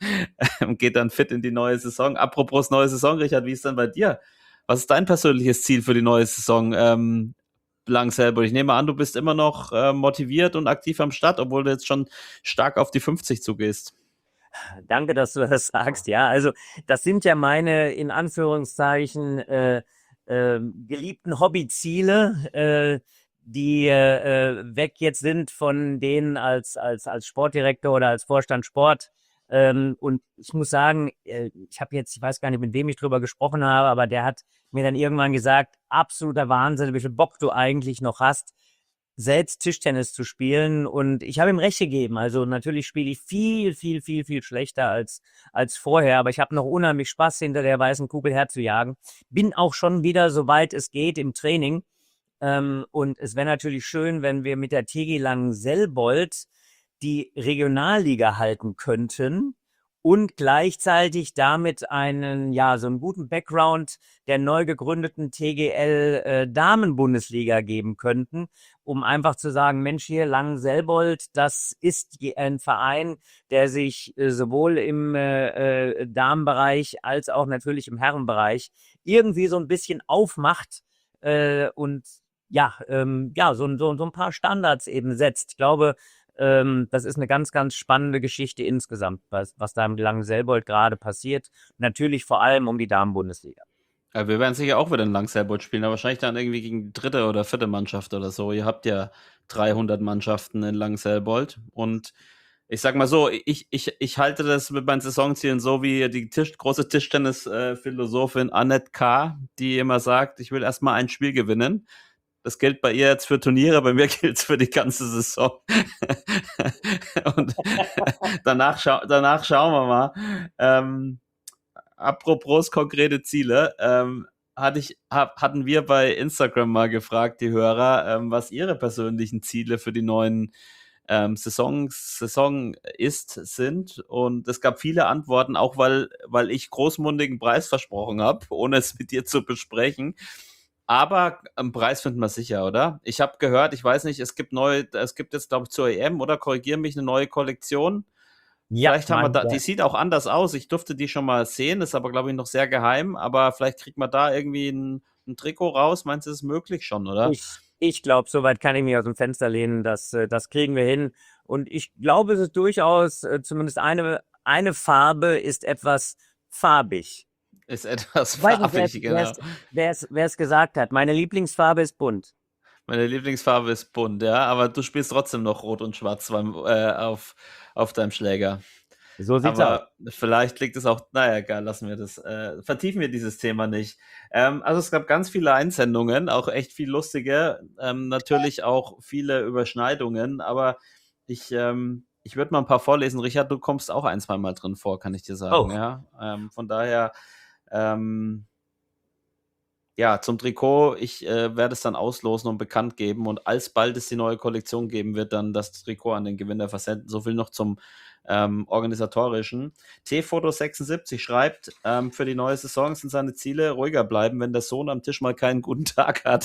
geht dann fit in die neue Saison. Apropos neue Saison, Richard, wie ist denn bei dir? Was ist dein persönliches Ziel für die neue Saison? Ähm, Lang selber. Ich nehme an, du bist immer noch äh, motiviert und aktiv am Start, obwohl du jetzt schon stark auf die fünfzig zugehst. Danke, dass du das sagst. Ja, also das sind ja meine, in Anführungszeichen, äh, äh, geliebten Hobbyziele, äh, die äh, weg jetzt sind von denen als, als, als Sportdirektor oder als Vorstand Sport. Ähm, und ich muss sagen, äh, ich habe jetzt, ich weiß gar nicht, mit wem ich drüber gesprochen habe, aber der hat mir dann irgendwann gesagt, absoluter Wahnsinn, wie viel Bock du eigentlich noch hast, selbst Tischtennis zu spielen. Und ich habe ihm recht gegeben. Also natürlich spiele ich viel, viel, viel, viel schlechter als, als vorher, aber ich habe noch unheimlich Spaß, hinter der weißen Kugel herzujagen. Bin auch schon wieder, soweit es geht, im Training. Ähm, und es wäre natürlich schön, wenn wir mit der T G Langenselbold die Regionalliga halten könnten und gleichzeitig damit einen, ja, so einen guten Background der neu gegründeten T G L äh, Damen-Bundesliga geben könnten, um einfach zu sagen, Mensch, hier Langenselbold, das ist je- ein Verein, der sich äh, sowohl im äh, äh, Damenbereich als auch natürlich im Herrenbereich irgendwie so ein bisschen aufmacht äh, und ja, ähm, ja, so, ein- so, so ein paar Standards eben setzt. Ich glaube, ähm, das ist eine ganz, ganz spannende Geschichte insgesamt, was, was da im Langenselbold gerade passiert. Natürlich vor allem um die Damen-Bundesliga. Ja, wir werden sicher auch wieder in Langselbold spielen, aber wahrscheinlich dann irgendwie gegen die dritte oder vierte Mannschaft oder so. Ihr habt ja dreihundert Mannschaften in Langselbold und ich sag mal so, ich, ich, ich halte das mit meinen Saisonzielen so wie die Tisch, große Tischtennis-Philosophin Annette K., die immer sagt, ich will erstmal ein Spiel gewinnen. Das gilt bei ihr jetzt für Turniere, bei mir gilt es für die ganze Saison. Und danach, schau danach schauen wir mal. Ähm, apropos konkrete Ziele, ähm, hatte ich, hab, hatten wir bei Instagram mal gefragt, die Hörer, ähm, was ihre persönlichen Ziele für die neuen ähm, Saisons, Saison ist, sind. Und es gab viele Antworten, auch weil, weil ich großmundigen Preis versprochen habe, ohne es mit dir zu besprechen. Aber einen Preis finden wir sicher, oder? Ich habe gehört, ich weiß nicht, es gibt neu, es gibt jetzt, glaube ich, zur E M, oder? Korrigiere mich, eine neue Kollektion. Ja, Vielleicht haben wir Mann, da, ja. die sieht auch anders aus. Ich durfte die schon mal sehen, ist aber, glaube ich, noch sehr geheim. Aber vielleicht kriegt man da irgendwie ein, ein Trikot raus. Meinst du, das ist möglich schon, oder? Ich, ich glaube, soweit kann ich mich aus dem Fenster lehnen, dass, äh, das kriegen wir hin. Und ich glaube, es ist durchaus, äh, zumindest eine, eine Farbe ist etwas farbig. Ist etwas Ich weiß nicht, wer es farbig, genau. wer es- wer es gesagt hat. Meine Lieblingsfarbe ist bunt. Meine Lieblingsfarbe ist bunt, ja. Aber du spielst trotzdem noch Rot und Schwarz beim, äh, auf, auf deinem Schläger. So sieht's aus. Aber vielleicht liegt es auch, naja, egal, lassen wir das, äh, vertiefen wir dieses Thema nicht. Ähm, also es gab ganz viele Einsendungen, auch echt viel lustige, ähm, natürlich auch viele Überschneidungen, aber ich, ähm, ich würde mal ein paar vorlesen. Richard, du kommst auch ein, zwei Mal drin vor, kann ich dir sagen, Oh. ja. Ähm, von daher, ähm, ja, zum Trikot, ich äh, werde es dann auslosen und bekannt geben und alsbald es die neue Kollektion geben wird, dann das Trikot an den Gewinner versenden. So viel noch zum ähm, organisatorischen. T-Foto sechsundsiebzig schreibt, ähm, für die neue Saison sind seine Ziele ruhiger bleiben, wenn der Sohn am Tisch mal keinen guten Tag hat.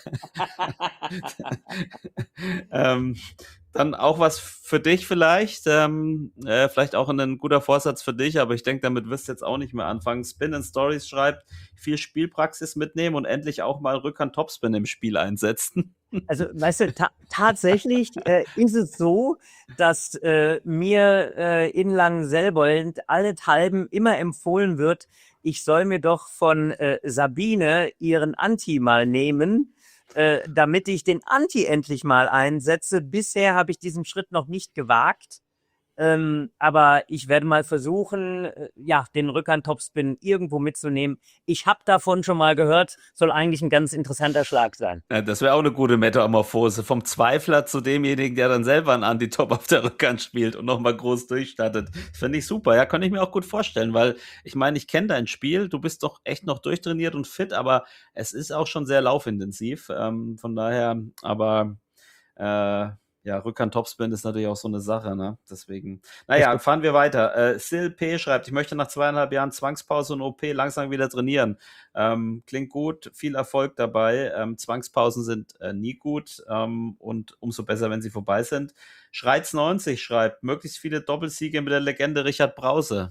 ähm, dann auch was für dich vielleicht, ähm, äh, vielleicht auch ein guter Vorsatz für dich, aber ich denke, damit wirst du jetzt auch nicht mehr anfangen. Spin and Stories schreibt, viel Spielpraxis mitnehmen und endlich auch mal Rückhand-Topspin im Spiel einsetzen. Also, weißt du, ta tatsächlich äh, ist es so, dass äh, mir äh, in Langenselbold allenthalben immer empfohlen wird, ich soll mir doch von äh, Sabine ihren Anti mal nehmen, äh, damit ich den Anti endlich mal einsetze. Bisher habe ich diesen Schritt noch nicht gewagt. Ähm, aber ich werde mal versuchen, äh, ja, den Rückhand-Topspin irgendwo mitzunehmen. Ich habe davon schon mal gehört, soll eigentlich ein ganz interessanter Schlag sein. Ja, das wäre auch eine gute Metamorphose. Vom Zweifler zu demjenigen, der dann selber einen Antitop auf der Rückhand spielt und nochmal groß durchstartet. Das finde ich super. Ja, kann ich mir auch gut vorstellen, weil ich meine, ich kenne dein Spiel. Du bist doch echt noch durchtrainiert und fit, aber es ist auch schon sehr laufintensiv. Ähm, von daher, aber äh, ja, Rückhand-Topspin ist natürlich auch so eine Sache, ne? Deswegen. Naja, fahren wir weiter. Äh, Sil P. schreibt, ich möchte nach zweieinhalb Jahren Zwangspause und O P langsam wieder trainieren. Ähm, klingt gut, viel Erfolg dabei. Ähm, Zwangspausen sind äh, nie gut ähm, und umso besser, wenn sie vorbei sind. Schreiz neunzig schreibt, möglichst viele Doppelsiege mit der Legende Richard Brause.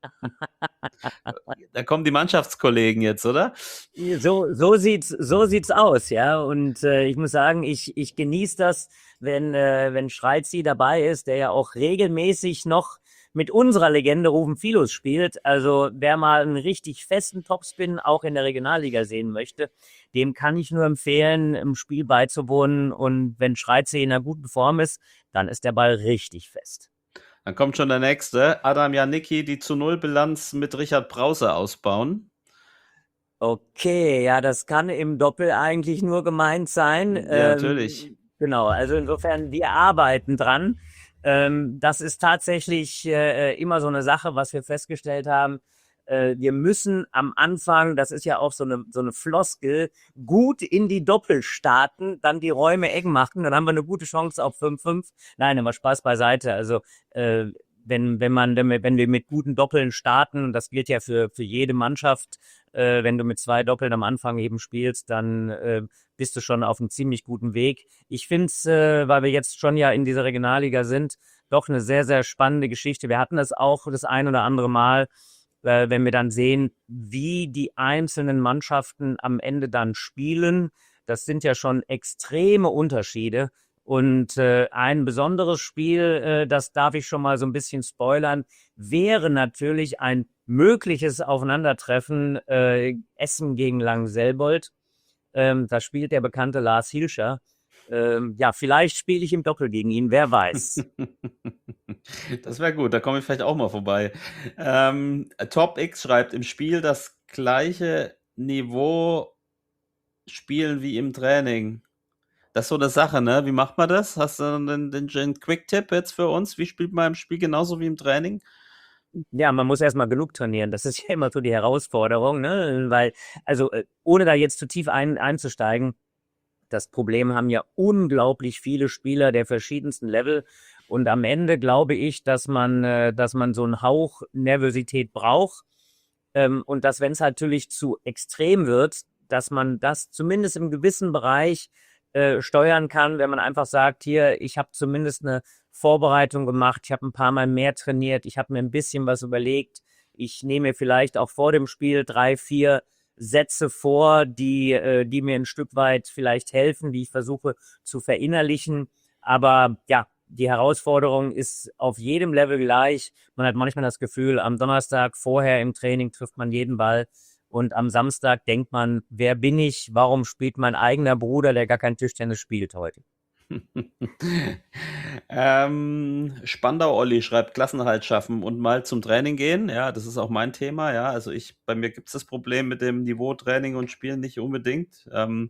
Da kommen die Mannschaftskollegen jetzt, oder? So, so sieht's, so sieht's aus, ja. Und äh, ich muss sagen, ich, ich genieße das, wenn, äh, wenn Schreizi dabei ist, der ja auch regelmäßig noch mit unserer Legende Rufen Philos spielt. Also wer mal einen richtig festen Topspin auch in der Regionalliga sehen möchte, dem kann ich nur empfehlen, im Spiel beizuwohnen. Und wenn Schreizi in einer guten Form ist, dann ist der Ball richtig fest. Dann kommt schon der nächste. Adam Janicki, die zu Null Bilanz mit Richard Brause ausbauen. Okay, ja, das kann im Doppel eigentlich nur gemeint sein. Ja, natürlich. Ähm, genau, also insofern, wir arbeiten dran. Ähm, das ist tatsächlich äh, immer so eine Sache, was wir festgestellt haben. Äh, wir müssen am Anfang, das ist ja auch so eine, so eine Floskel, gut in die Doppel starten, dann die Räume eng machen, dann haben wir eine gute Chance auf fünf fünf. Nein, immer Spaß beiseite. Also äh, wenn, wenn man, wenn wir mit guten Doppeln starten, und das gilt ja für, für jede Mannschaft, äh, wenn du mit zwei Doppeln am Anfang eben spielst, dann äh, bist du schon auf einem ziemlich guten Weg. Ich finde es, äh, weil wir jetzt schon ja in dieser Regionalliga sind, doch eine sehr, sehr spannende Geschichte. Wir hatten das auch das ein oder andere Mal, äh, wenn wir dann sehen, wie die einzelnen Mannschaften am Ende dann spielen. Das sind ja schon extreme Unterschiede. Und äh, ein besonderes Spiel, äh, das darf ich schon mal so ein bisschen spoilern, wäre natürlich ein mögliches Aufeinandertreffen äh, Essen gegen Langenselbold. Ähm, da spielt der bekannte Lars Hilscher. Ähm, ja, vielleicht spiele ich im Doppel gegen ihn, wer weiß. Das wäre gut, da komme ich vielleicht auch mal vorbei. Ähm, Top X schreibt, im Spiel das gleiche Niveau spielen wie im Training. Das ist so eine Sache, ne? Wie macht man das? Hast du den, den, den Quick-Tipp jetzt für uns? Wie spielt man im Spiel genauso wie im Training? Ja, man muss erstmal genug trainieren. Das ist ja immer so die Herausforderung, ne? Weil, also, äh, ohne da jetzt zu tief ein, einzusteigen, das Problem haben ja unglaublich viele Spieler der verschiedensten Level. Und am Ende glaube ich, dass man, äh, dass man so einen Hauch Nervosität braucht. Ähm, und dass, wenn es natürlich zu extrem wird, dass man das zumindest im gewissen Bereich äh, steuern kann, wenn man einfach sagt, hier, ich habe zumindest eine Vorbereitung gemacht, ich habe ein paar Mal mehr trainiert, ich habe mir ein bisschen was überlegt, ich nehme mir vielleicht auch vor dem Spiel drei, vier Sätze vor, die, äh, die mir ein Stück weit vielleicht helfen, die ich versuche zu verinnerlichen. Aber ja, die Herausforderung ist auf jedem Level gleich. Man hat manchmal das Gefühl, am Donnerstag vorher im Training trifft man jeden Ball. Und am Samstag denkt man, wer bin ich? Warum spielt mein eigener Bruder, der gar kein Tischtennis spielt, heute? ähm, Spandau-Olli schreibt, Klassenhalt schaffen und mal zum Training gehen. Ja, das ist auch mein Thema. Ja, also ich, bei mir gibt es das Problem mit dem Niveau Training und Spielen nicht unbedingt. Ähm,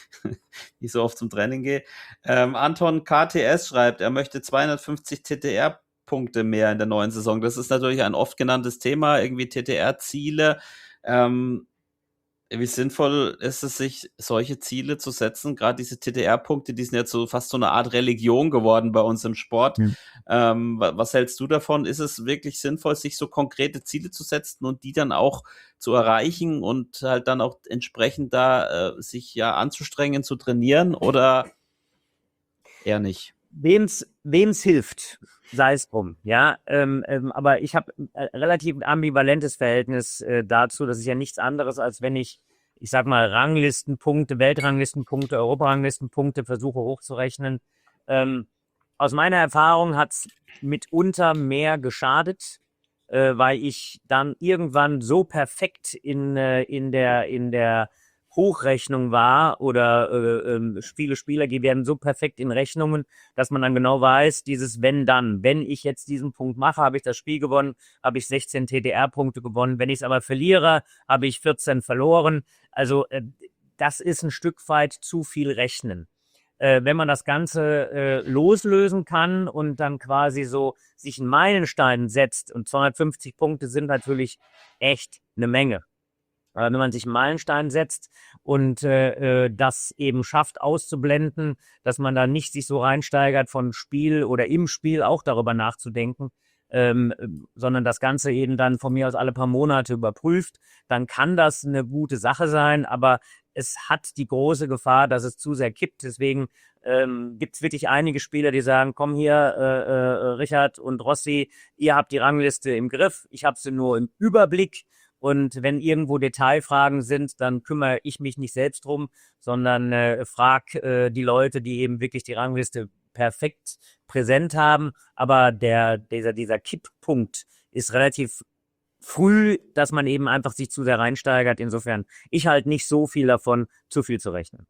nicht so oft zum Training gehe. Ähm, Anton K T S schreibt, er möchte zweihundertfünfzig T T R-Punkte mehr in der neuen Saison. Das ist natürlich ein oft genanntes Thema, irgendwie T T R-Ziele. Ähm, wie sinnvoll ist es, sich solche Ziele zu setzen? Gerade diese T T R-Punkte, die sind jetzt so fast so eine Art Religion geworden bei uns im Sport. Mhm. Ähm, was hältst du davon? Ist es wirklich sinnvoll, sich so konkrete Ziele zu setzen und die dann auch zu erreichen und halt dann auch entsprechend da äh, sich ja anzustrengen, zu trainieren, oder eher nicht? Wem's, wem's hilft, sei es drum, ja. Ähm, ähm, aber ich habe ein relativ ambivalentes Verhältnis äh, dazu. Das ist ja nichts anderes, als wenn ich, ich sag mal, Ranglistenpunkte, Weltranglistenpunkte, Europaranglistenpunkte versuche hochzurechnen. Ähm, aus meiner Erfahrung hat's mitunter mehr geschadet, äh, weil ich dann irgendwann so perfekt in, äh, in der, in der Hochrechnung war, oder äh, äh, viele Spieler, die werden so perfekt in Rechnungen, dass man dann genau weiß, dieses wenn dann, wenn ich jetzt diesen Punkt mache, habe ich das Spiel gewonnen, habe ich sechzehn T D R-Punkte gewonnen, wenn ich es aber verliere, habe ich vierzehn verloren. Also äh, das ist ein Stück weit zu viel Rechnen. Äh, wenn man das Ganze äh, loslösen kann und dann quasi so sich einen Meilenstein setzt, und zweihundertfünfzig Punkte sind natürlich echt eine Menge. Aber wenn man sich einen Meilenstein setzt und äh, das eben schafft auszublenden, dass man da nicht sich so reinsteigert von Spiel oder im Spiel auch darüber nachzudenken, ähm, sondern das Ganze eben dann von mir aus alle paar Monate überprüft, dann kann das eine gute Sache sein, aber es hat die große Gefahr, dass es zu sehr kippt. Deswegen ähm, gibt es wirklich einige Spieler, die sagen, komm hier, äh, äh, Richard und Rossi, ihr habt die Rangliste im Griff, ich habe sie nur im Überblick. Und wenn irgendwo Detailfragen sind, dann kümmere ich mich nicht selbst drum, sondern äh, frag äh, die Leute, die eben wirklich die Rangliste perfekt präsent haben. Aber der dieser dieser Kipppunkt ist relativ früh, dass man eben einfach sich zu sehr reinsteigert. Insofern, ich halte nicht so viel davon, zu viel zu rechnen.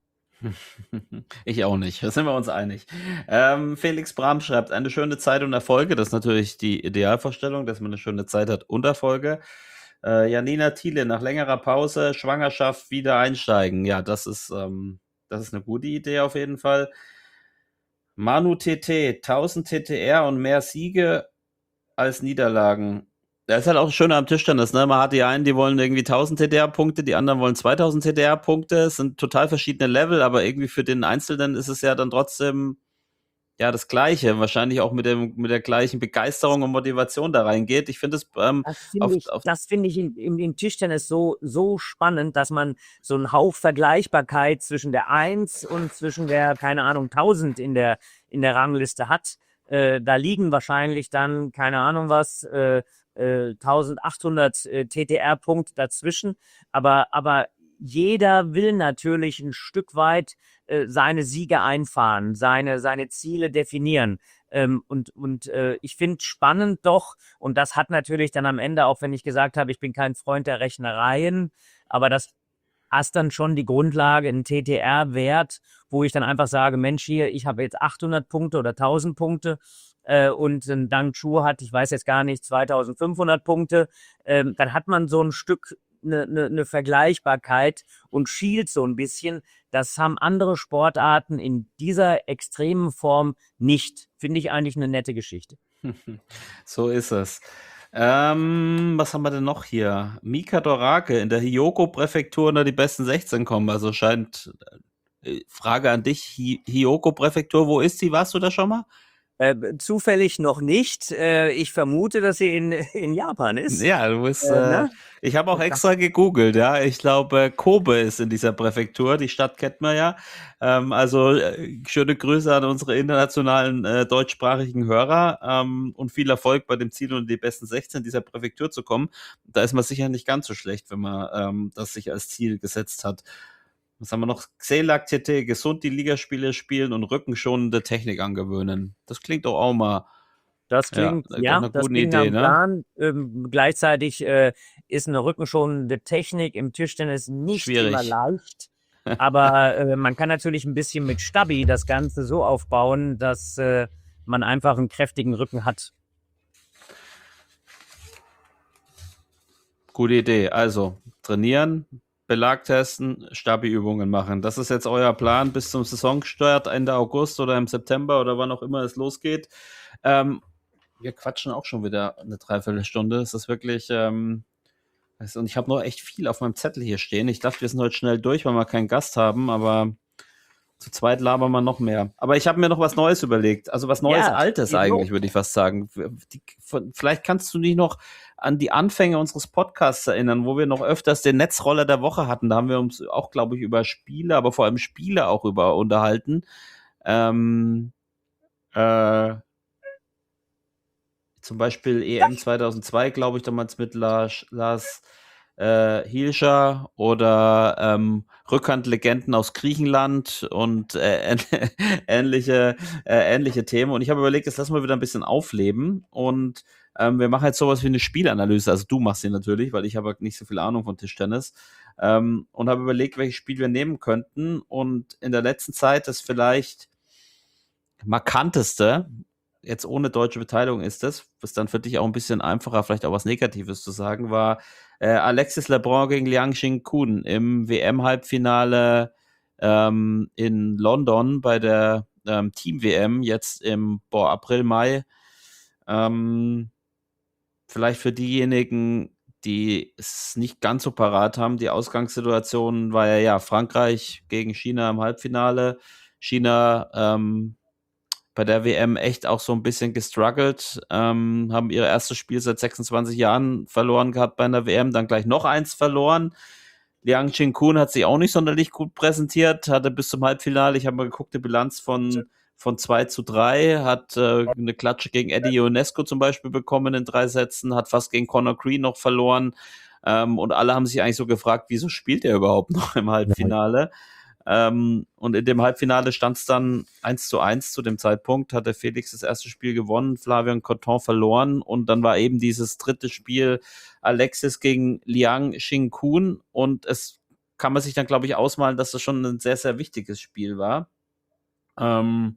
Ich auch nicht, da sind wir uns einig. Ähm, Felix Brahm schreibt, eine schöne Zeit und Erfolge. Das ist natürlich die Idealvorstellung, dass man eine schöne Zeit hat und Erfolge. Äh, Janina Thiele, nach längerer Pause, Schwangerschaft, wieder einsteigen. Ja, das ist, ähm, das ist eine gute Idee auf jeden Fall. Manu T T, tausend T T R und mehr Siege als Niederlagen. Das ist halt auch das Schöne am Tischtennis, ne? Man hat die einen, die wollen irgendwie tausend T T R-Punkte, die anderen wollen zweitausend T T R-Punkte. Es sind total verschiedene Level, aber irgendwie für den Einzelnen ist es ja dann trotzdem, ja, das Gleiche, wahrscheinlich auch mit dem mit der gleichen Begeisterung und Motivation da reingeht. Ich finde es ähm, Das auf, finde ich, auf das finde ich in, in, in Tischtennis so, so spannend, dass man so einen Hauch Vergleichbarkeit zwischen der Eins und zwischen der, keine Ahnung, tausend in der, in der Rangliste hat. Äh, da liegen wahrscheinlich dann, keine Ahnung was, äh, äh, eintausendachthundert äh, T T R-Punkt dazwischen. Aber, aber jeder will natürlich ein Stück weit äh, seine Siege einfahren, seine, seine Ziele definieren. Ähm, und und äh, ich finde spannend doch, und das hat natürlich dann am Ende, auch wenn ich gesagt habe, ich bin kein Freund der Rechnereien, aber das hast dann schon die Grundlage, einen T T R-Wert, wo ich dann einfach sage, Mensch, hier, ich habe jetzt achthundert Punkte oder tausend Punkte äh, und ein Dang Chu hat, ich weiß jetzt gar nicht, zweitausendfünfhundert Punkte, ähm, dann hat man so ein Stück eine, eine, eine Vergleichbarkeit und schielt so ein bisschen. Das haben andere Sportarten in dieser extremen Form nicht. Finde ich eigentlich eine nette Geschichte. So ist es. Ähm, was haben wir denn noch hier? Mika Dorake in der Hyoko-Präfektur unter die besten sechzehn kommen. Also scheint, äh, Frage an dich, Hi Hyoko-Präfektur, wo ist sie? Warst du da schon mal? Äh, zufällig noch nicht. Äh, ich vermute, dass sie in, in Japan ist. Ja, du bist, Äh, äh, ne? ich habe auch extra gegoogelt, ja. Ich glaube, Kobe ist in dieser Präfektur, die Stadt kennt man ja. Ähm, also äh, schöne Grüße an unsere internationalen äh, deutschsprachigen Hörer ähm, und viel Erfolg bei dem Ziel, unter die besten sechzehn dieser Präfektur zu kommen. Da ist man sicher nicht ganz so schlecht, wenn man ähm, das sich als Ziel gesetzt hat. Was haben wir noch? Xelac T T, gesund die Ligaspiele spielen und rückenschonende Technik angewöhnen. Das klingt doch auch mal Das ja, klingt, nach ja, einer das guten klingt Idee, am ne? Plan. Ähm, gleichzeitig äh, ist eine rückenschonende Technik im Tischtennis nicht Schwierig. immer leicht. Aber äh, man kann natürlich ein bisschen mit Stabi das Ganze so aufbauen, dass äh, man einfach einen kräftigen Rücken hat. Gute Idee. Also trainieren, Belag testen, Stabi-Übungen machen. Das ist jetzt euer Plan bis zum Saisonstart Ende August oder im September oder wann auch immer es losgeht. Ähm, wir quatschen auch schon wieder eine Dreiviertelstunde. Es ist wirklich ähm, und ich habe noch echt viel auf meinem Zettel hier stehen. Ich dachte, wir sind heute schnell durch, weil wir keinen Gast haben, aber zu zweit labern wir noch mehr. Aber ich habe mir noch was Neues überlegt. Also was Neues, Ja, Altes geht eigentlich, los. würde ich fast sagen. Die, von, vielleicht kannst du dich noch an die Anfänge unseres Podcasts erinnern, wo wir noch öfters den Netzroller der Woche hatten. Da haben wir uns auch, glaube ich, über Spiele, aber vor allem Spiele auch über unterhalten. Ähm, äh, zum Beispiel E M zweitausendzwei, glaube ich, damals mit Lars, Lars äh, Hielscher oder ähm, Rückhandlegenden aus Griechenland und äh, ähnliche, äh, ähnliche Themen. Und ich habe überlegt, jetzt lassen wir wieder ein bisschen aufleben und ähm, wir machen jetzt sowas wie eine Spielanalyse. Also du machst sie natürlich, weil ich habe nicht so viel Ahnung von Tischtennis. Ähm, und habe überlegt, welches Spiel wir nehmen könnten. Und in der letzten Zeit das vielleicht markanteste, jetzt ohne deutsche Beteiligung ist das, was dann für dich auch ein bisschen einfacher, vielleicht auch was Negatives zu sagen, war äh, Alexis Lebrun gegen Liang Xingkun im W M-Halbfinale ähm, in London bei der ähm, Team-W M jetzt im boah, April, Mai. Ähm, vielleicht für diejenigen, die es nicht ganz so parat haben, die Ausgangssituation war ja, ja Frankreich gegen China im Halbfinale. China ähm, bei der W M echt auch so ein bisschen gestruggelt, ähm, haben ihr erstes Spiel seit sechsundzwanzig Jahren verloren gehabt bei einer W M, dann gleich noch eins verloren. Liang Xingkun hat sich auch nicht sonderlich gut präsentiert, hatte bis zum Halbfinale, ich habe mal geguckt, die Bilanz von, von zwei zu drei, hat äh, eine Klatsche gegen Eddie Ionesco zum Beispiel bekommen in drei Sätzen, hat fast gegen Conor Green noch verloren ähm, und alle haben sich eigentlich so gefragt, wieso spielt er überhaupt noch im Halbfinale? Ähm, und in dem Halbfinale stand es dann eins zu eins zu dem Zeitpunkt, hat der Felix das erste Spiel gewonnen, Flavian Coton verloren und dann war eben dieses dritte Spiel Alexis gegen Liang Xingkun und es kann man sich dann, glaube ich, ausmalen, dass das schon ein sehr, sehr wichtiges Spiel war. Ähm,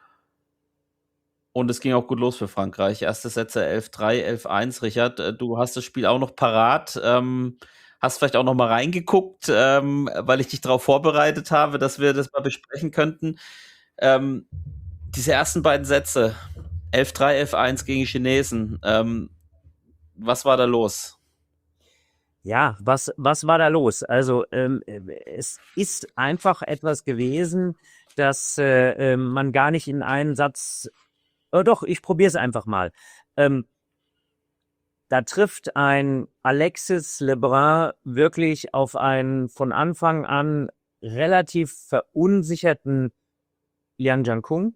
und es ging auch gut los für Frankreich. Erste Sätze elf drei, elf eins. Richard, du hast das Spiel auch noch parat. Ähm, Hast vielleicht auch noch mal reingeguckt, ähm, weil ich dich darauf vorbereitet habe, dass wir das mal besprechen könnten. Ähm, diese ersten beiden Sätze, elf drei, elf eins gegen Chinesen, ähm, was war da los? Ja, was, was war da los? Also ähm, es ist einfach etwas gewesen, dass äh, äh, man gar nicht in einen Satz, äh, doch, ich probiere es einfach mal. Ähm, da trifft ein Alexis Lebrun wirklich auf einen von Anfang an relativ verunsicherten Liang Jiankun.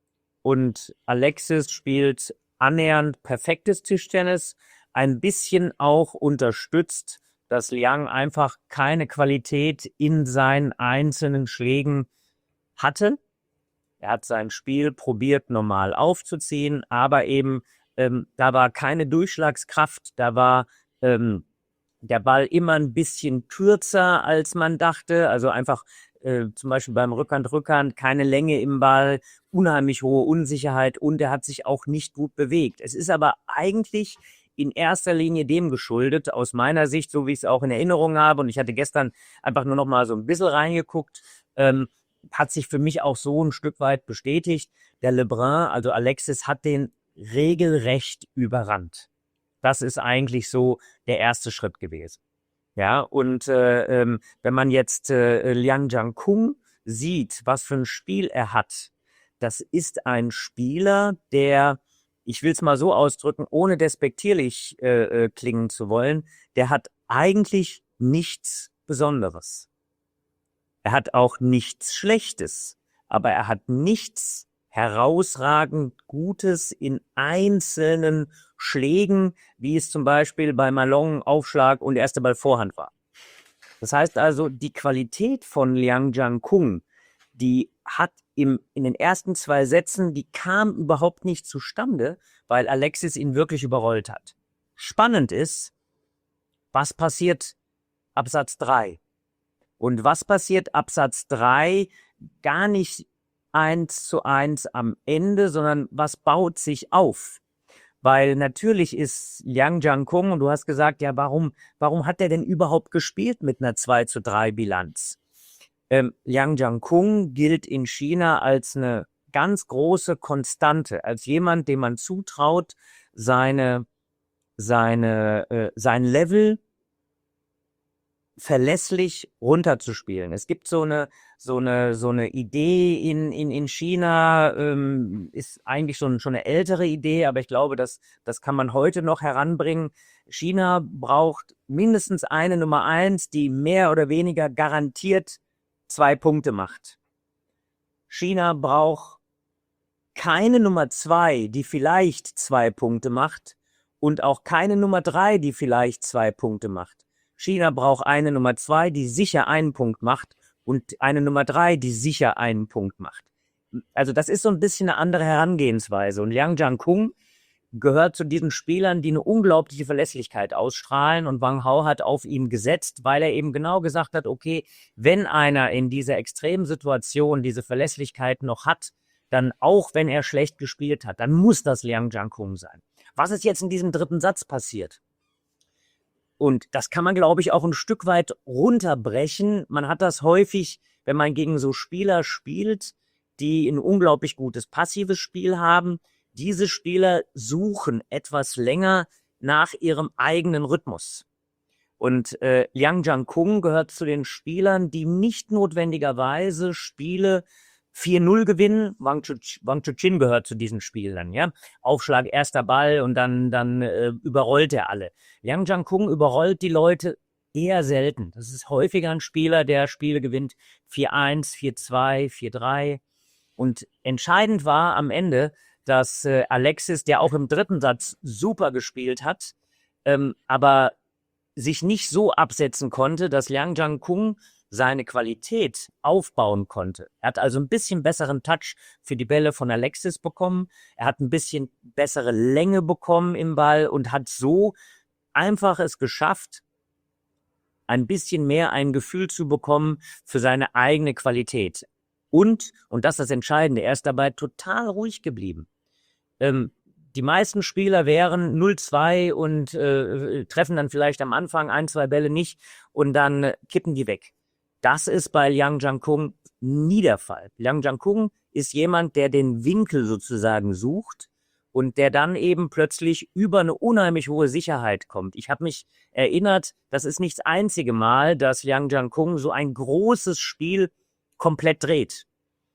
Und Alexis spielt annähernd perfektes Tischtennis, ein bisschen auch unterstützt, dass Liang einfach keine Qualität in seinen einzelnen Schlägen hatte. Er hat sein Spiel probiert, normal aufzuziehen, aber eben ähm, da war keine Durchschlagskraft, da war ähm, der Ball immer ein bisschen kürzer, als man dachte, also einfach äh, zum Beispiel beim Rückhand-Rückhand keine Länge im Ball, unheimlich hohe Unsicherheit und er hat sich auch nicht gut bewegt. Es ist aber eigentlich in erster Linie dem geschuldet, aus meiner Sicht, so wie ich es auch in Erinnerung habe, und ich hatte gestern einfach nur noch mal so ein bisschen reingeguckt, ähm, hat sich für mich auch so ein Stück weit bestätigt. Der Lebrun, also Alexis, hat den regelrecht überrannt. Das ist eigentlich so der erste Schritt gewesen. Ja, und äh, ähm, wenn man jetzt äh, Liang Jiankun sieht, was für ein Spiel er hat, das ist ein Spieler, der, ich will es mal so ausdrücken, ohne despektierlich äh, äh, klingen zu wollen, der hat eigentlich nichts Besonderes. Er hat auch nichts Schlechtes, aber er hat nichts herausragend Gutes in einzelnen Schlägen, wie es zum Beispiel bei Malong Aufschlag und erste Ball Vorhand war. Das heißt also, die Qualität von Liang Jiankun, die hat im, in den ersten zwei Sätzen, die kam überhaupt nicht zustande, weil Alexis ihn wirklich überrollt hat. Spannend ist, was passiert ab Satz drei? Und was passiert ab Satz drei gar nicht eins zu eins am Ende, sondern was baut sich auf? Weil natürlich ist Liang Jiankun, und du hast gesagt, ja, warum, warum hat er denn überhaupt gespielt mit einer zwei zu drei Bilanz? Ähm, Liang Jiankun gilt in China als eine ganz große Konstante, als jemand, dem man zutraut, seine, seine, äh, sein Level verlässlich runterzuspielen. Es gibt so eine so eine so eine Idee in in in China, ähm, ist eigentlich schon schon eine ältere Idee, aber ich glaube, das das kann man heute noch heranbringen. China braucht mindestens eine Nummer eins, die mehr oder weniger garantiert zwei Punkte macht. China braucht keine Nummer zwei, die vielleicht zwei Punkte macht, und auch keine Nummer drei, die vielleicht zwei Punkte macht. China braucht eine Nummer zwei, die sicher einen Punkt macht, und eine Nummer drei, die sicher einen Punkt macht. Also das ist so ein bisschen eine andere Herangehensweise. Und Liang Jiankun gehört zu diesen Spielern, die eine unglaubliche Verlässlichkeit ausstrahlen. Und Wang Hao hat auf ihn gesetzt, weil er eben genau gesagt hat, okay, wenn einer in dieser extremen Situation diese Verlässlichkeit noch hat, dann auch wenn er schlecht gespielt hat, dann muss das Liang Jiankun sein. Was ist jetzt in diesem dritten Satz passiert? Und das kann man, glaube ich, auch ein Stück weit runterbrechen. Man hat das häufig, wenn man gegen so Spieler spielt, die ein unglaublich gutes passives Spiel haben. Diese Spieler suchen etwas länger nach ihrem eigenen Rhythmus. Und äh, Liang Jiankun gehört zu den Spielern, die nicht notwendigerweise Spiele vier null gewinnen. Wang Chuqin gehört zu diesen Spielern, ja. Aufschlag, erster Ball und dann, dann äh, überrollt er alle. Liang Jiankun überrollt die Leute eher selten. Das ist häufiger ein Spieler, der Spiele gewinnt vier eins, vier zwei, vier drei. Und entscheidend war am Ende, dass äh, Alexis, der auch im dritten Satz super gespielt hat, ähm, aber sich nicht so absetzen konnte, dass Liang Jiankun seine Qualität aufbauen konnte. Er hat also ein bisschen besseren Touch für die Bälle von Alexis bekommen. Er hat ein bisschen bessere Länge bekommen im Ball und hat so einfach es geschafft, ein bisschen mehr ein Gefühl zu bekommen für seine eigene Qualität. Und, und das ist das Entscheidende, er ist dabei total ruhig geblieben. Ähm, die meisten Spieler wären null zwei und äh, treffen dann vielleicht am Anfang ein, zwei Bälle nicht und dann äh, kippen die weg. Das ist bei Liang Jiankun nie der Fall. Liang Jiankun ist jemand, der den Winkel sozusagen sucht und der dann eben plötzlich über eine unheimlich hohe Sicherheit kommt. Ich habe mich erinnert, das ist nicht das einzige Mal, dass Liang Jiankun so ein großes Spiel komplett dreht.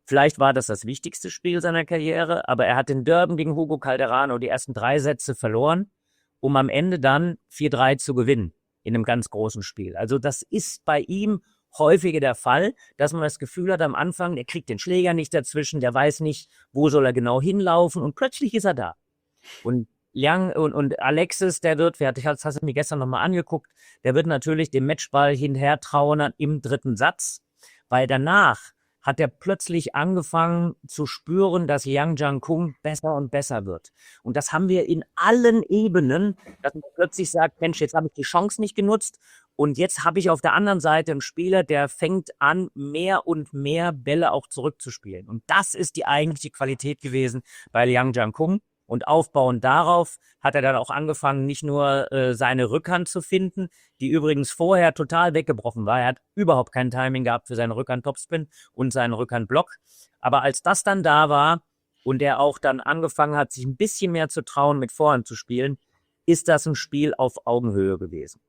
Vielleicht war das das wichtigste Spiel seiner Karriere, aber er hat den Durban gegen Hugo Calderano die ersten drei Sätze verloren, um am Ende dann vier drei zu gewinnen in einem ganz großen Spiel. Also das ist bei ihm häufiger der Fall, dass man das Gefühl hat am Anfang, der kriegt den Schläger nicht dazwischen, der weiß nicht, wo soll er genau hinlaufen und plötzlich ist er da. Und Liang und, und Alexis, der wird, wer hat, das hast du mir gestern nochmal angeguckt, der wird natürlich dem Matchball hinterher trauen im dritten Satz, weil danach hat er plötzlich angefangen zu spüren, dass Yang Jiankun besser und besser wird. Und das haben wir in allen Ebenen, dass man plötzlich sagt, Mensch, jetzt habe ich die Chance nicht genutzt und jetzt habe ich auf der anderen Seite einen Spieler, der fängt an, mehr und mehr Bälle auch zurückzuspielen. Und das ist die eigentliche Qualität gewesen bei Yang Jiankun. Und aufbauend darauf hat er dann auch angefangen, nicht nur äh, seine Rückhand zu finden, die übrigens vorher total weggebrochen war. Er hat überhaupt kein Timing gehabt für seinen Rückhand-Topspin und seinen Rückhand-Block. Aber als das dann da war und er auch dann angefangen hat, sich ein bisschen mehr zu trauen, mit Vorhand zu spielen, ist das ein Spiel auf Augenhöhe gewesen.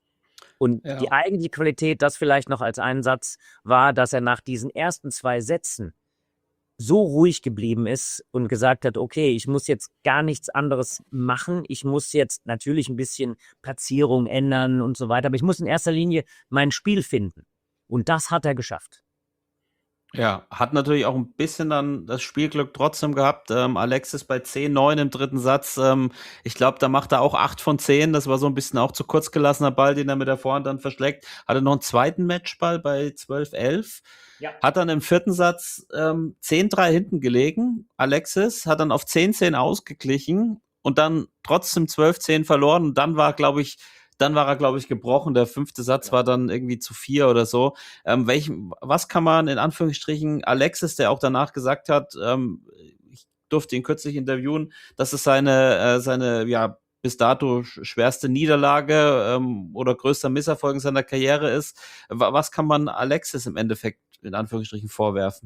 Und Ja. die eigentliche Qualität, das vielleicht noch als einen Satz, war, dass er nach diesen ersten zwei Sätzen so ruhig geblieben ist und gesagt hat, okay, ich muss jetzt gar nichts anderes machen. Ich muss jetzt natürlich ein bisschen Platzierung ändern und so weiter, aber ich muss in erster Linie mein Spiel finden. Und das hat er geschafft. Ja, hat natürlich auch ein bisschen dann das Spielglück trotzdem gehabt. Ähm, Alexis bei zehn neun im dritten Satz. Ähm, ich glaube, da macht er auch acht von zehn. Das war so ein bisschen auch zu kurz gelassener Ball, den er mit der Vorhand dann verschlägt. Hatte noch einen zweiten Matchball bei zwölf elf. Ja. Hat dann im vierten Satz ähm, zehn drei hinten gelegen. Alexis hat dann auf zehn zehn ausgeglichen und dann trotzdem zwölf zehn verloren. Und dann war, glaube ich, Dann war er, glaube ich, gebrochen. Der fünfte Satz war dann irgendwie zu vier oder so. Ähm, welch, was kann man in Anführungsstrichen Alexis, der auch danach gesagt hat, ähm, ich durfte ihn kürzlich interviewen, dass es seine, äh, seine ja, bis dato schwerste Niederlage ähm, oder größter Misserfolg in seiner Karriere ist. Was kann man Alexis im Endeffekt in Anführungsstrichen vorwerfen?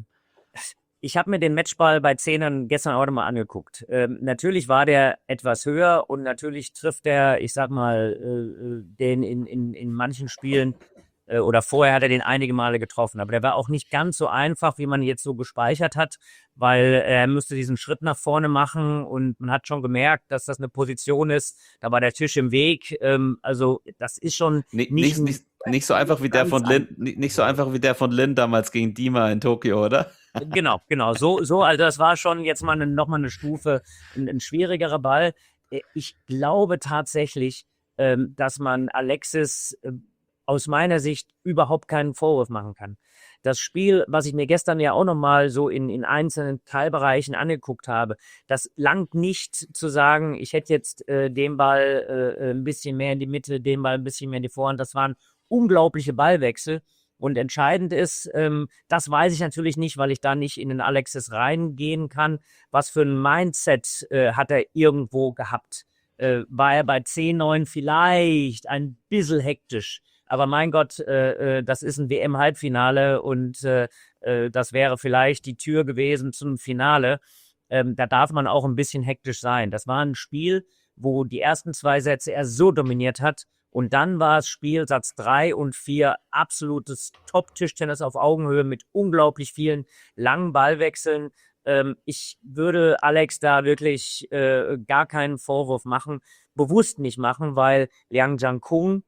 Ich habe mir den Matchball bei Zehnern gestern auch nochmal angeguckt. Ähm, natürlich war der etwas höher und natürlich trifft er, ich sag mal, äh, den in, in, in manchen Spielen äh, oder vorher hat er den einige Male getroffen. Aber der war auch nicht ganz so einfach, wie man jetzt so gespeichert hat, weil er müsste diesen Schritt nach vorne machen und man hat schon gemerkt, dass das eine Position ist. Da war der Tisch im Weg. Ähm, also das ist schon Nicht, nicht, nicht, nicht, nicht so einfach wie der von Lin, nicht nicht so einfach wie der von Lin damals gegen Dima in Tokio, oder? Genau, genau. So, so, also das war schon jetzt mal eine, noch mal eine Stufe, ein, ein schwierigerer Ball. Äh, Ich glaube tatsächlich, ähm, dass man Alexis äh, aus meiner Sicht überhaupt keinen Vorwurf machen kann. Das Spiel, was ich mir gestern ja auch noch mal so in, in einzelnen Teilbereichen angeguckt habe, das langt nicht zu sagen, ich hätte jetzt äh, den Ball äh, ein bisschen mehr in die Mitte, den Ball ein bisschen mehr in die Vorhand. Das waren unglaubliche Ballwechsel. Und entscheidend ist, ähm, das weiß ich natürlich nicht, weil ich da nicht in den Alexis reingehen kann. Was für ein Mindset äh, hat er irgendwo gehabt? Äh, war er bei zehn neun vielleicht ein bisschen hektisch? Aber mein Gott, äh, äh, das ist ein W M-Halbfinale und äh, äh, das wäre vielleicht die Tür gewesen zum Finale. Ähm, da darf man auch ein bisschen hektisch sein. Das war ein Spiel, wo die ersten zwei Sätze er so dominiert hat. Und dann war es Spiel Satz drei und vier, absolutes Top-Tischtennis auf Augenhöhe mit unglaublich vielen langen Ballwechseln. Ähm, ich würde Alex da wirklich äh, gar keinen Vorwurf machen, bewusst nicht machen, weil Liang Jiankun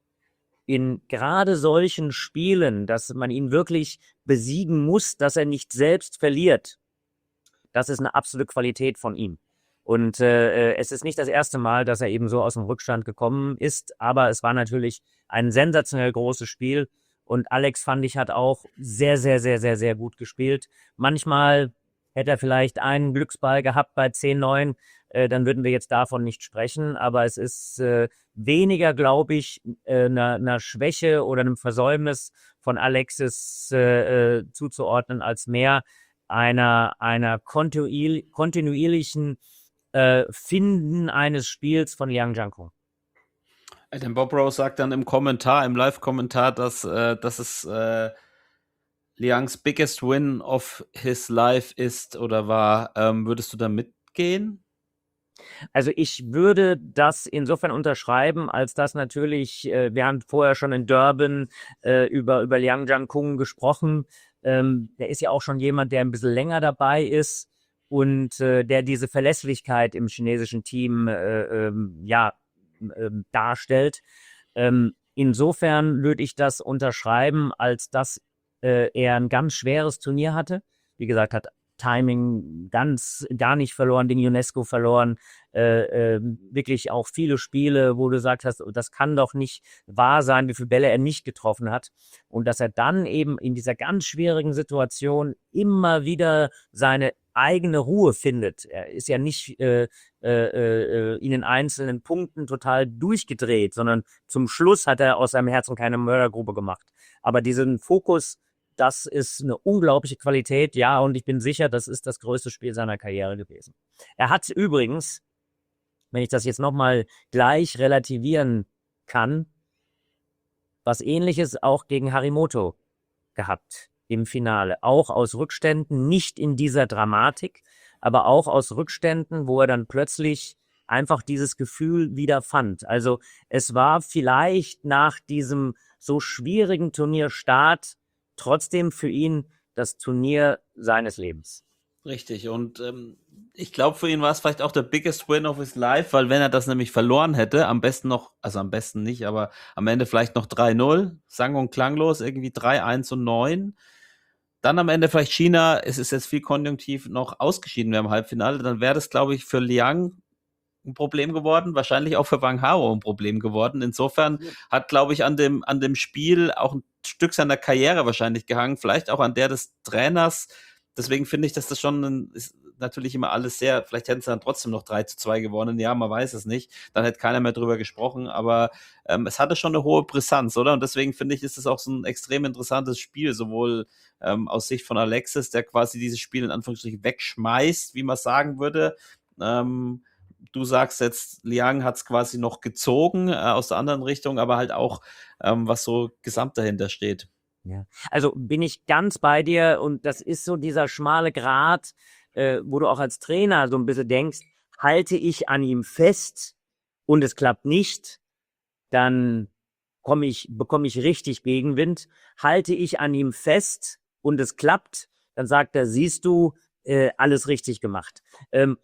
in gerade solchen Spielen, dass man ihn wirklich besiegen muss, dass er nicht selbst verliert, das ist eine absolute Qualität von ihm. Und äh, es ist nicht das erste Mal, dass er eben so aus dem Rückstand gekommen ist, aber es war natürlich ein sensationell großes Spiel und Alex, fand ich, hat auch sehr, sehr, sehr, sehr, sehr gut gespielt. Manchmal hätte er vielleicht einen Glücksball gehabt bei zehn neun, äh, dann würden wir jetzt davon nicht sprechen, aber es ist äh, weniger, glaube ich, äh, einer, einer Schwäche oder einem Versäumnis von Alexis äh, äh, zuzuordnen, als mehr einer, einer kontinuierl- kontinuierlichen Äh, Finden eines Spiels von Liang Jiankun. Denn Bob Rose sagt dann im Kommentar, im Live-Kommentar, dass, äh, dass es äh, Liangs biggest win of his life ist oder war. Ähm, würdest du da mitgehen? Also ich würde das insofern unterschreiben, als dass natürlich, äh, wir haben vorher schon in Durban äh, über, über Liang Jiankun gesprochen, Ähm, der ist ja auch schon jemand, der ein bisschen länger dabei ist und äh, der diese Verlässlichkeit im chinesischen Team äh, ähm, ja, äh, darstellt. Ähm, insofern würde ich das unterschreiben, als dass äh, er ein ganz schweres Turnier hatte. Wie gesagt, hat Timing ganz gar nicht verloren, den UNESCO verloren. Äh, äh, wirklich auch viele Spiele, wo du sagst, hast, das kann doch nicht wahr sein, wie viele Bälle er nicht getroffen hat. Und dass er dann eben in dieser ganz schwierigen Situation immer wieder seine eigene Ruhe findet. Er ist ja nicht äh, äh, äh, in den einzelnen Punkten total durchgedreht, sondern zum Schluss hat er aus seinem Herzen keine Mördergrube gemacht. Aber diesen Fokus, das ist eine unglaubliche Qualität, ja, und ich bin sicher, das ist das größte Spiel seiner Karriere gewesen. Er hat übrigens, wenn ich das jetzt nochmal gleich relativieren kann, was Ähnliches auch gegen Harimoto gehabt im Finale. Auch aus Rückständen, nicht in dieser Dramatik, aber auch aus Rückständen, wo er dann plötzlich einfach dieses Gefühl wieder fand. Also es war vielleicht nach diesem so schwierigen Turnierstart trotzdem für ihn das Turnier seines Lebens. Richtig, und ähm, ich glaube, für ihn war es vielleicht auch der biggest win of his life, weil wenn er das nämlich verloren hätte, am besten noch, also am besten nicht, aber am Ende vielleicht noch drei null, sang- und klanglos, irgendwie drei eins und neun, dann am Ende vielleicht China, es ist jetzt viel konjunktiv, noch ausgeschieden wäre im Halbfinale, dann wäre das, glaube ich, für Liang ein Problem geworden, wahrscheinlich auch für Wang Hao ein Problem geworden. Insofern hat, glaube ich, an dem, an dem Spiel auch ein Stück seiner Karriere wahrscheinlich gehangen, vielleicht auch an der des Trainers. Deswegen finde ich, dass das schon ein, ist natürlich immer alles sehr, vielleicht hätten sie dann trotzdem noch drei zu zwei gewonnen, ja, man weiß es nicht, dann hätte keiner mehr drüber gesprochen, aber ähm, es hatte schon eine hohe Brisanz, oder? Und deswegen finde ich, ist es auch so ein extrem interessantes Spiel, sowohl ähm, aus Sicht von Alexis, der quasi dieses Spiel in Anführungsstrichen wegschmeißt, wie man sagen würde. Ähm, du sagst jetzt, Liang hat es quasi noch gezogen äh, aus der anderen Richtung, aber halt auch, ähm, was so gesamt dahinter steht. Ja. Also bin ich ganz bei dir und das ist so dieser schmale Grat, äh, wo du auch als Trainer so ein bisschen denkst, halte ich an ihm fest und es klappt nicht, dann komme ich, bekomme ich richtig Gegenwind. Halte ich an ihm fest und es klappt, dann sagt er, siehst du, äh, alles richtig gemacht. Ähm,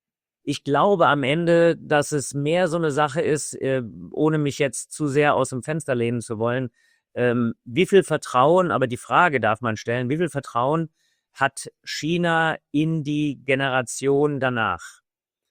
Ich glaube am Ende, dass es mehr so eine Sache ist, äh, ohne mich jetzt zu sehr aus dem Fenster lehnen zu wollen, ähm, wie viel Vertrauen, aber die Frage darf man stellen, wie viel Vertrauen hat China in die Generation danach?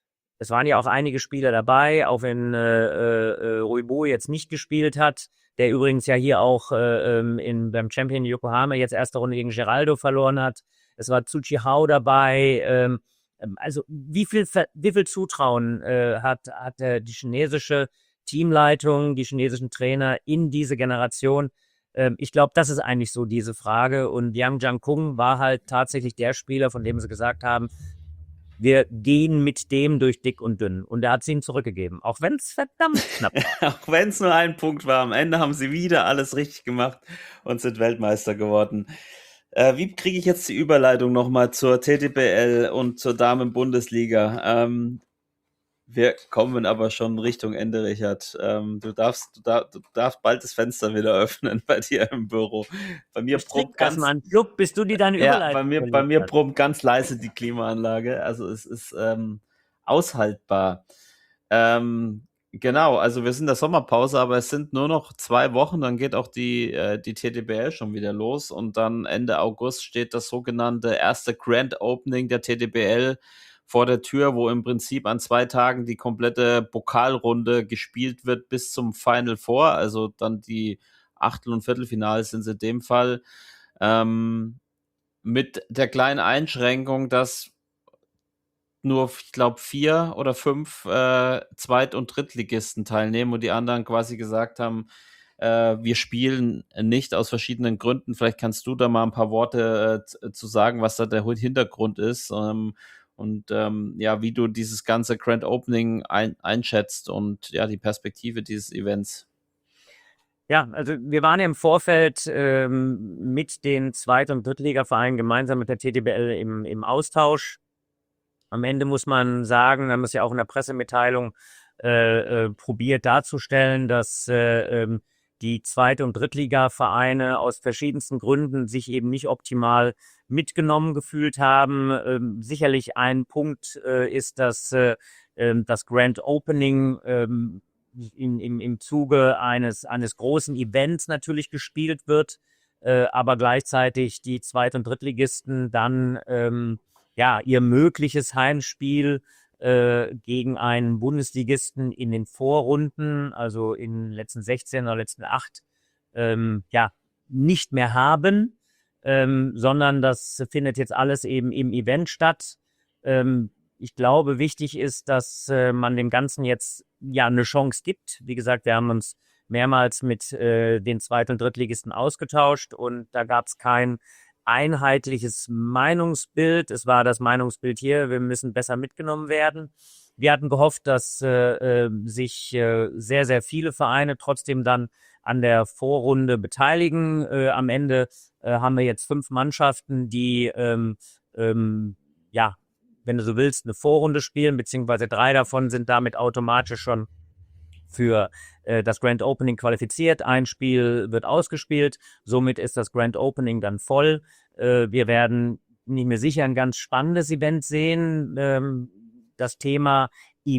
Es waren ja auch einige Spieler dabei, auch wenn äh, äh, Ruibo jetzt nicht gespielt hat, der übrigens ja hier auch äh, in, beim Champion Yokohama jetzt erste Runde gegen Geraldo verloren hat. Es war Tzu Chi-hao dabei, ähm, also wie viel, wie viel Zutrauen äh, hat, hat äh, die chinesische Teamleitung, die chinesischen Trainer in diese Generation? Ähm, ich glaube, das ist eigentlich so diese Frage. Und Yang Jiankung war halt tatsächlich der Spieler, von dem sie gesagt haben, wir gehen mit dem durch dick und dünn. Und er hat sie ihnen zurückgegeben, auch wenn es verdammt knapp war. Auch wenn es nur ein Punkt war. Am Ende haben sie wieder alles richtig gemacht und sind Weltmeister geworden. Äh, wie kriege ich jetzt die Überleitung nochmal zur T T B L und zur Damen-Bundesliga? Ähm, wir kommen aber schon Richtung Ende, Richard. Ähm, du, darfst, du, dar, du darfst bald das Fenster wieder öffnen bei dir im Büro. Bei mir brummt ganz, mal einen Schluck, bis du die deine ja, Überleitung bei mir, bei mir brummt ganz leise die Klimaanlage. Also es ist ähm, aushaltbar. Ähm, Genau, also wir sind in der Sommerpause, aber es sind nur noch zwei Wochen, dann geht auch die, äh, die T T B L schon wieder los und dann Ende August steht das sogenannte erste Grand Opening der T T B L vor der Tür, wo im Prinzip an zwei Tagen die komplette Pokalrunde gespielt wird bis zum Final Four, also dann die Achtel- und Viertelfinals sind es in dem Fall, ähm, mit der kleinen Einschränkung, dass nur, ich glaube, vier oder fünf äh, Zweit- und Drittligisten teilnehmen und die anderen quasi gesagt haben, äh, wir spielen nicht aus verschiedenen Gründen. Vielleicht kannst du da mal ein paar Worte äh, zu sagen, was da der Hintergrund ist ähm, und ähm, ja, wie du dieses ganze Grand Opening ein, einschätzt und ja, die Perspektive dieses Events. Ja, also wir waren ja im Vorfeld ähm, mit den Zweit- und Drittligavereinen gemeinsam mit der T T B L im, im Austausch. Am Ende muss man sagen, haben wir es ja auch in der Pressemitteilung äh, äh, probiert darzustellen, dass äh, ähm, die Zweit- und Drittliga-Vereine aus verschiedensten Gründen sich eben nicht optimal mitgenommen gefühlt haben. Ähm, sicherlich ein Punkt äh, ist, dass äh, ähm, das Grand Opening ähm, in, im, im Zuge eines, eines großen Events natürlich gespielt wird, äh, aber gleichzeitig die Zweit- und Drittligisten dann ähm, ja ihr mögliches Heimspiel äh, gegen einen Bundesligisten in den Vorrunden, also in den letzten sechzehn oder letzten acht, ähm, ja, nicht mehr haben, ähm, sondern das findet jetzt alles eben im Event statt. Ähm, ich glaube, wichtig ist, dass äh, man dem Ganzen jetzt ja eine Chance gibt. Wie gesagt, wir haben uns mehrmals mit äh, den Zweit- und Drittligisten ausgetauscht und da gab es kein einheitliches Meinungsbild. Es war das Meinungsbild hier, wir müssen besser mitgenommen werden. Wir hatten gehofft, dass äh, äh, sich äh, sehr, sehr viele Vereine trotzdem dann an der Vorrunde beteiligen. Äh, am Ende äh, haben wir jetzt fünf Mannschaften, die, ähm, ähm, ja, wenn du so willst, eine Vorrunde spielen, beziehungsweise drei davon sind damit automatisch schon für äh, das Grand Opening qualifiziert. Ein Spiel wird ausgespielt, somit ist das Grand Opening dann voll. Äh, wir werden, bin ich mir sicher, ein ganz spannendes Event sehen. Ähm, das Thema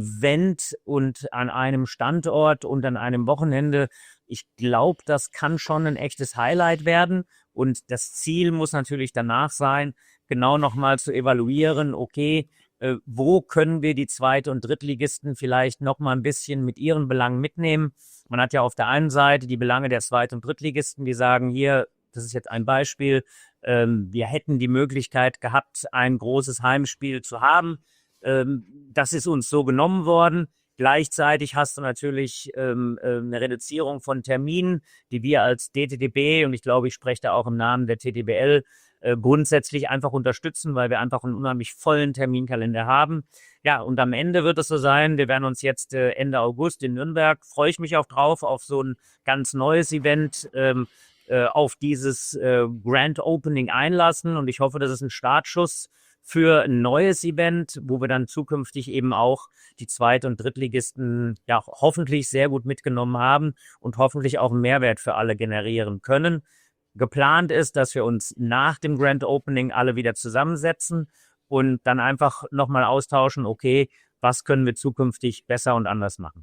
Event und an einem Standort und an einem Wochenende, ich glaube, das kann schon ein echtes Highlight werden. Und das Ziel muss natürlich danach sein, genau nochmal zu evaluieren, okay, äh, wo können wir die Zweit- und Drittligisten vielleicht nochmal ein bisschen mit ihren Belangen mitnehmen. Man hat ja auf der einen Seite die Belange der Zweit- und Drittligisten, die sagen hier, das ist jetzt ein Beispiel, ähm, wir hätten die Möglichkeit gehabt, ein großes Heimspiel zu haben. Ähm, das ist uns so genommen worden. Gleichzeitig hast du natürlich ähm, eine Reduzierung von Terminen, die wir als D T D B, und ich glaube, ich spreche da auch im Namen der T T B L, äh, grundsätzlich einfach unterstützen, weil wir einfach einen unheimlich vollen Terminkalender haben. Ja, und am Ende wird es so sein, wir werden uns jetzt äh, Ende August in Nürnberg, freue ich mich auch drauf, auf so ein ganz neues Event, ähm, äh, auf dieses äh, Grand Opening einlassen, und ich hoffe, das ist ein Startschuss für ein neues Event, wo wir dann zukünftig eben auch die Zweit- und Drittligisten ja hoffentlich sehr gut mitgenommen haben und hoffentlich auch einen Mehrwert für alle generieren können. Geplant ist, dass wir uns nach dem Grand Opening alle wieder zusammensetzen und dann einfach nochmal austauschen, okay, was können wir zukünftig besser und anders machen.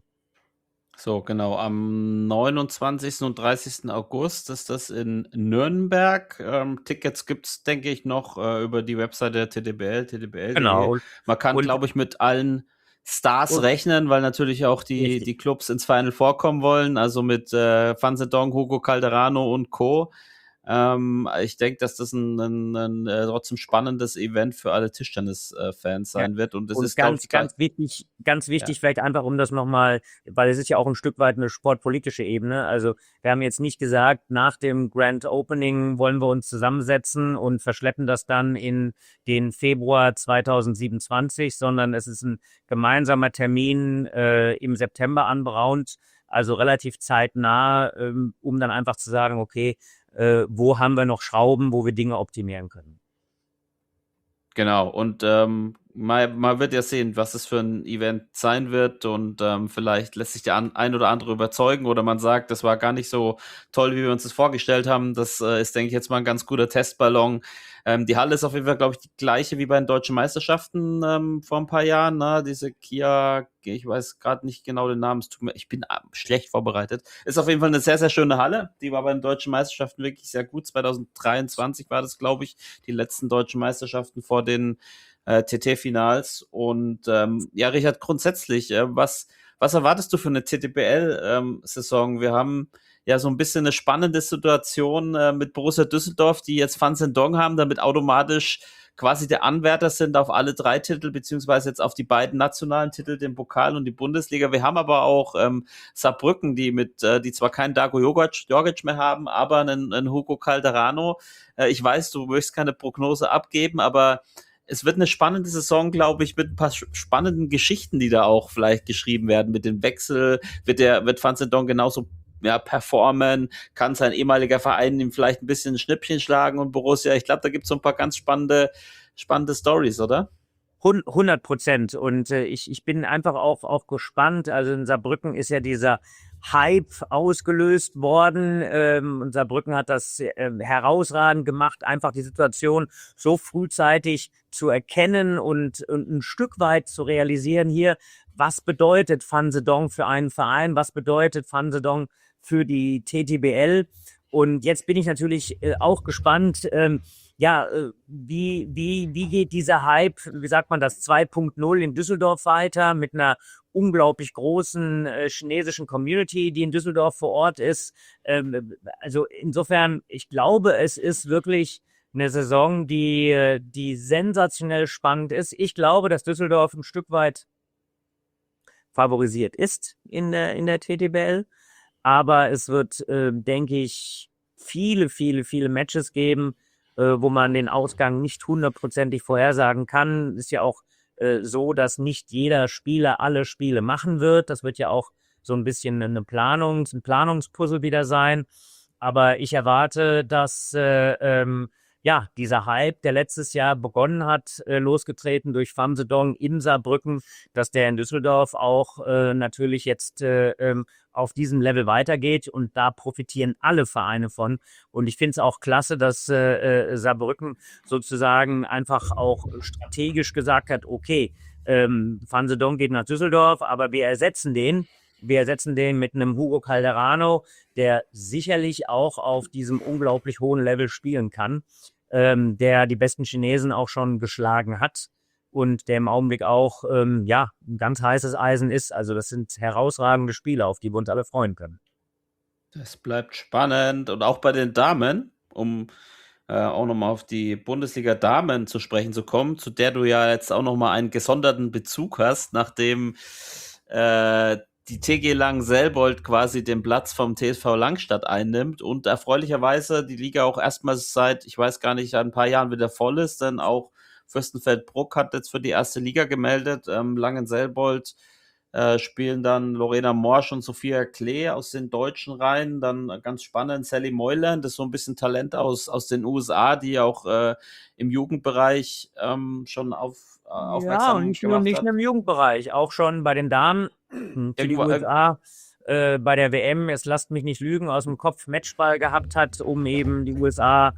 So, genau. Am neunundzwanzigsten und dreißigsten August ist das in Nürnberg. Ähm, Tickets gibt's, denke ich, noch äh, über die Webseite der T D B L, T D B L punkt de. Genau. Man kann, Und- glaube ich, mit allen Stars Und- rechnen, weil natürlich auch die, Richtig. die Clubs ins Final vorkommen wollen. Also mit äh, Van Zendong, Hugo Calderano und Co. Ähm, ich denke, dass das ein, ein, ein äh, trotzdem spannendes Event für alle Tischtennis-Fans sein Ja. wird. Und das Und ist, glaube ganz, ich, ganz wichtig, ganz wichtig, vielleicht einfach um das nochmal, weil es ist ja auch ein Stück weit eine sportpolitische Ebene. Also wir haben jetzt nicht gesagt, nach dem Grand Opening wollen wir uns zusammensetzen und verschleppen das dann in den Februar zweitausendsiebenundzwanzig, sondern es ist ein gemeinsamer Termin äh, im September anberaumt, also relativ zeitnah, ähm, um dann einfach zu sagen, okay, äh, wo haben wir noch Schrauben, wo wir Dinge optimieren können. Genau, und ähm, man, man wird ja sehen, was es für ein Event sein wird, und ähm, vielleicht lässt sich der an, ein oder andere überzeugen, oder man sagt, das war gar nicht so toll, wie wir uns das vorgestellt haben. Das äh, ist, denke ich, jetzt mal ein ganz guter Testballon. Ähm, die Halle ist auf jeden Fall, glaube ich, die gleiche wie bei den Deutschen Meisterschaften ähm, vor ein paar Jahren. Ne? Diese Kia, ich weiß gerade nicht genau den Namen, es tut mir, ich bin äh, schlecht vorbereitet. Ist auf jeden Fall eine sehr, sehr schöne Halle. Die war bei den Deutschen Meisterschaften wirklich sehr gut. zweitausenddreiundzwanzig war das, glaube ich, die letzten Deutschen Meisterschaften vor den äh, T T-Finals. Und ähm, ja, Richard, grundsätzlich, äh, was, was erwartest du für eine T T B L-Saison? Ähm, Wir haben ja so ein bisschen eine spannende Situation äh, mit Borussia Düsseldorf, die jetzt Van Zendong haben, damit automatisch quasi der Anwärter sind auf alle drei Titel, beziehungsweise jetzt auf die beiden nationalen Titel, den Pokal und die Bundesliga. Wir haben aber auch ähm, Saarbrücken, die mit, äh, die zwar keinen Darko Jorgic mehr haben, aber einen, einen Hugo Calderano. Äh, ich weiß, du möchtest keine Prognose abgeben, aber es wird eine spannende Saison, glaube ich, mit ein paar spannenden Geschichten, die da auch vielleicht geschrieben werden. Mit dem Wechsel wird der, wird Van Zendong genauso ja, performen, kann sein ehemaliger Verein ihm vielleicht ein bisschen ein Schnippchen schlagen, und Borussia, ich glaube, da gibt es so ein paar ganz spannende, spannende Stories, oder? hundert Prozent. Und äh, ich, ich bin einfach auch, auch gespannt. Also in Saarbrücken ist ja dieser Hype ausgelöst worden. Ähm, und Saarbrücken hat das äh, herausragend gemacht, einfach die Situation so frühzeitig zu erkennen und, und ein Stück weit zu realisieren hier, was bedeutet Fansedong für einen Verein, was bedeutet Fansedong für die T T B L. Und jetzt bin ich natürlich äh, auch gespannt, ähm, ja, äh, wie, wie, wie geht dieser Hype, wie sagt man das, zwei Punkt null in Düsseldorf weiter mit einer unglaublich großen äh, chinesischen Community, die in Düsseldorf vor Ort ist. Ähm, also insofern, ich glaube, es ist wirklich eine Saison, die, die sensationell spannend ist. Ich glaube, dass Düsseldorf ein Stück weit favorisiert ist in der, in der T T B L. Aber es wird, äh, denke ich, viele, viele, viele Matches geben, äh, wo man den Ausgang nicht hundertprozentig vorhersagen kann. Ist ja auch äh, so, dass nicht jeder Spieler alle Spiele machen wird. Das wird ja auch so ein bisschen eine Planung, ein Planungspuzzle wieder sein. Aber ich erwarte, dass äh, ähm, ja, dieser Hype, der letztes Jahr begonnen hat, äh, losgetreten durch Fansedong in Saarbrücken, dass der in Düsseldorf auch äh, natürlich jetzt äh, ähm, auf diesem Level weitergeht und da profitieren alle Vereine von. Und ich finde es auch klasse, dass äh, äh, Saarbrücken sozusagen einfach auch strategisch gesagt hat, okay, ähm, Fansedong geht nach Düsseldorf, aber wir ersetzen den. Wir ersetzen den mit einem Hugo Calderano, der sicherlich auch auf diesem unglaublich hohen Level spielen kann, ähm, der die besten Chinesen auch schon geschlagen hat und der im Augenblick auch ähm, ja, ein ganz heißes Eisen ist. Also das sind herausragende Spiele, auf die wir uns alle freuen können. Das bleibt spannend. Und auch bei den Damen, um äh, auch nochmal auf die Bundesliga-Damen zu sprechen zu kommen, zu der du ja jetzt auch nochmal einen gesonderten Bezug hast, nachdem äh, die T G Langenselbold quasi den Platz vom T S V Langstadt einnimmt und erfreulicherweise die Liga auch erstmals seit, ich weiß gar nicht, ein paar Jahren wieder voll ist, denn auch Fürstenfeldbruck hat jetzt für die erste Liga gemeldet. Ähm, Langenselbold äh, spielen dann Lorena Morsch und Sophia Klee aus den deutschen Reihen. Dann ganz spannend Sally Moyland, das ist so ein bisschen Talent aus, aus den U S A, die auch äh, im Jugendbereich ähm, schon auf, äh, aufmerksam ja, und nicht nur, gemacht nicht hat. nur im Jugendbereich, auch schon bei den Damen für die Irgendwo, U S A. Äh, bei der W M, jetzt lasst mich nicht lügen, aus dem Kopf Matchball gehabt hat, um eben die U S A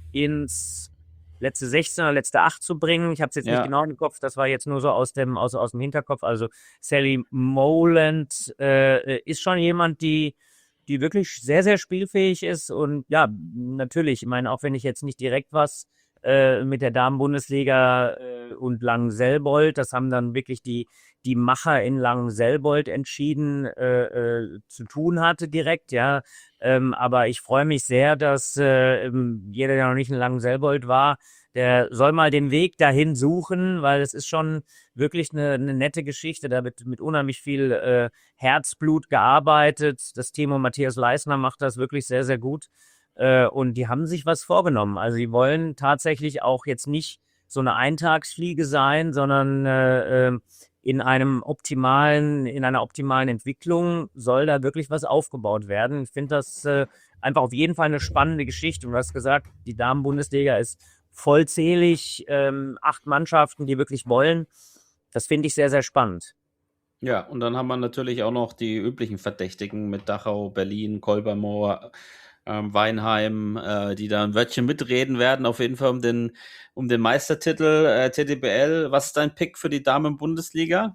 ins letzte sechzehn oder letzte acht zu bringen. Ich habe es jetzt Ja. nicht genau im Kopf, das war jetzt nur so aus dem, aus, aus dem Hinterkopf. Also Sally Moland äh, ist schon jemand, die, die wirklich sehr, sehr spielfähig ist. Und ja, natürlich, ich meine, auch wenn ich jetzt nicht direkt was äh, mit der Damen-Bundesliga äh, und Langenselbold, das haben dann wirklich die, die Macher in Langenselbold entschieden äh, äh, zu tun hatte direkt, ja. Ähm, aber ich freue mich sehr, dass äh, jeder, der noch nicht in Langenselbold war, der soll mal den Weg dahin suchen, weil es ist schon wirklich eine, eine nette Geschichte. Da wird mit unheimlich viel äh, Herzblut gearbeitet. Das Timo Matthias Leisner macht das wirklich sehr, sehr gut. Äh, und die haben sich was vorgenommen. Also die wollen tatsächlich auch jetzt nicht so eine Eintagsfliege sein, sondern äh, äh, in einem optimalen, in einer optimalen Entwicklung soll da wirklich was aufgebaut werden. Ich finde das äh, einfach auf jeden Fall eine spannende Geschichte. Und du hast gesagt, die Damen-Bundesliga ist vollzählig, ähm, acht Mannschaften, die wirklich wollen. Das finde ich sehr, sehr spannend. Ja, und dann haben wir natürlich auch noch die üblichen Verdächtigen mit Dachau, Berlin, Kolbermoor, ähm, Weinheim, äh, die da ein Wörtchen mitreden werden, auf jeden Fall um den, um den Meistertitel äh, T D B L. Was ist dein Pick für die Damen-Bundesliga?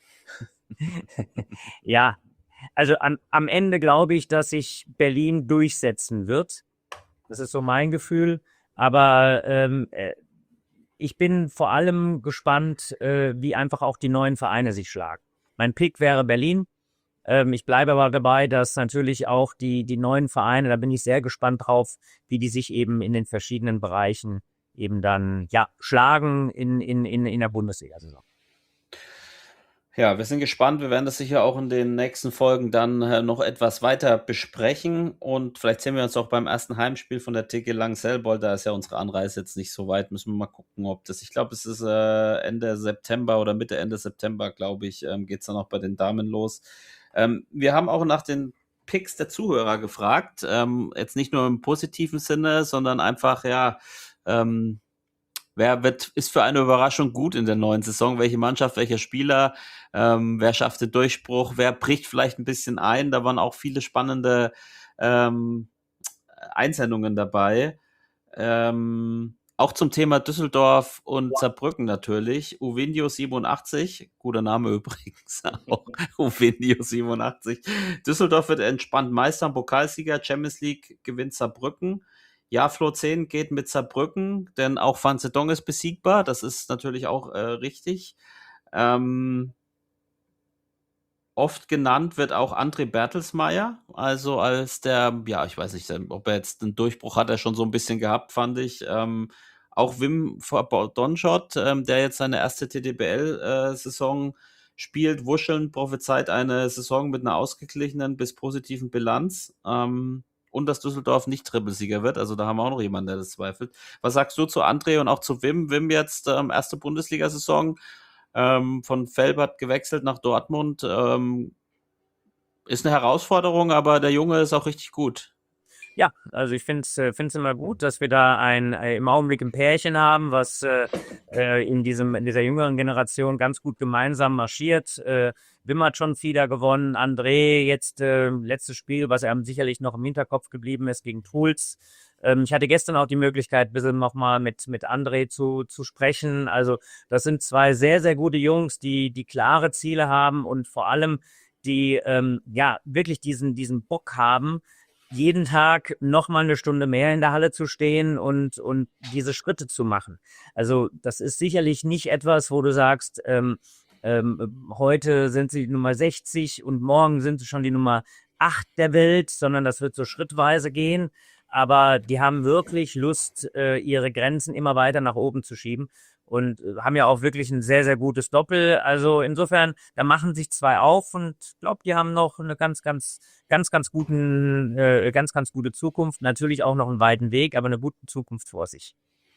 Ja, also an, am Ende glaube ich, dass sich Berlin durchsetzen wird. Das ist so mein Gefühl. Aber ähm, äh, ich bin vor allem gespannt, äh, wie einfach auch die neuen Vereine sich schlagen. Mein Pick wäre Berlin. Ähm, ich bleibe aber dabei, dass natürlich auch die, die neuen Vereine, da bin ich sehr gespannt drauf, wie die sich eben in den verschiedenen Bereichen eben dann ja schlagen in, in, in, in der Bundesliga-Saison. Ja, wir sind gespannt. Wir werden das sicher auch in den nächsten Folgen dann äh, noch etwas weiter besprechen. Und vielleicht sehen wir uns auch beim ersten Heimspiel von der T G Langenselbold. Da ist ja unsere Anreise jetzt nicht so weit. Müssen wir mal gucken, ob das, ich glaube, es ist äh, Ende September oder Mitte, Ende September, glaube ich, ähm, geht es dann auch bei den Damen los. Ähm, wir haben auch nach den Picks der Zuhörer gefragt. Ähm, jetzt nicht nur im positiven Sinne, sondern einfach, ja, ähm, wer wird, ist für eine Überraschung gut in der neuen Saison? Welche Mannschaft, welcher Spieler? Ähm, wer schafft den Durchbruch? Wer bricht vielleicht ein bisschen ein? Da waren auch viele spannende ähm, Einsendungen dabei. Ähm, auch zum Thema Düsseldorf und Saarbrücken natürlich. Uvinio siebenundachtzig, guter Name übrigens auch. Uvinio siebenundachtzig. Düsseldorf wird entspannt Meister und Pokalsieger. Champions League gewinnt Saarbrücken. Ja, Flo zehn geht mit Saarbrücken, denn auch Van Zedong ist besiegbar. Das ist natürlich auch äh, richtig. Ähm, Oft genannt wird auch André Bertelsmeier, also als der, ja, ich weiß nicht, ob er jetzt einen Durchbruch hat, er schon so ein bisschen gehabt, fand ich. Ähm, auch Wim Donschot, ähm, der jetzt seine erste T D B L-Saison spielt, wuscheln, prophezeit eine Saison mit einer ausgeglichenen bis positiven Bilanz. Ähm, und dass Düsseldorf nicht Trippelsieger wird, also da haben wir auch noch jemanden, der das zweifelt. Was sagst du zu André und auch zu Wim? Wim jetzt ähm, erste Bundesliga-Saison, ähm, von Velbert gewechselt nach Dortmund. Ähm, ist eine Herausforderung, aber der Junge ist auch richtig gut. Ja, also ich finde es äh, find's immer gut, dass wir da ein äh, im Augenblick ein Pärchen haben, was äh, äh, in diesem in dieser jüngeren Generation ganz gut gemeinsam marschiert. Äh, Wim hat schon wieder gewonnen, André jetzt äh, letztes Spiel, was einem sicherlich noch im Hinterkopf geblieben ist, gegen Truls. Ähm, ich hatte gestern auch die Möglichkeit, ein bisschen nochmal mit mit André zu zu sprechen. Also das sind zwei sehr, sehr gute Jungs, die die klare Ziele haben und vor allem die ähm, ja wirklich diesen diesen Bock haben, jeden Tag noch mal eine Stunde mehr in der Halle zu stehen und und diese Schritte zu machen. Also das ist sicherlich nicht etwas, wo du sagst, ähm, ähm, heute sind sie die Nummer sechzig und morgen sind sie schon die Nummer acht der Welt, sondern das wird so schrittweise gehen. Aber die haben wirklich Lust, äh, ihre Grenzen immer weiter nach oben zu schieben und äh, haben ja auch wirklich ein sehr, sehr gutes Doppel. Also insofern, da machen sich zwei auf und ich glaube, die haben noch eine ganz, ganz, ganz, ganz guten, äh, ganz, ganz gute Zukunft. Natürlich auch noch einen weiten Weg, aber eine gute Zukunft vor sich.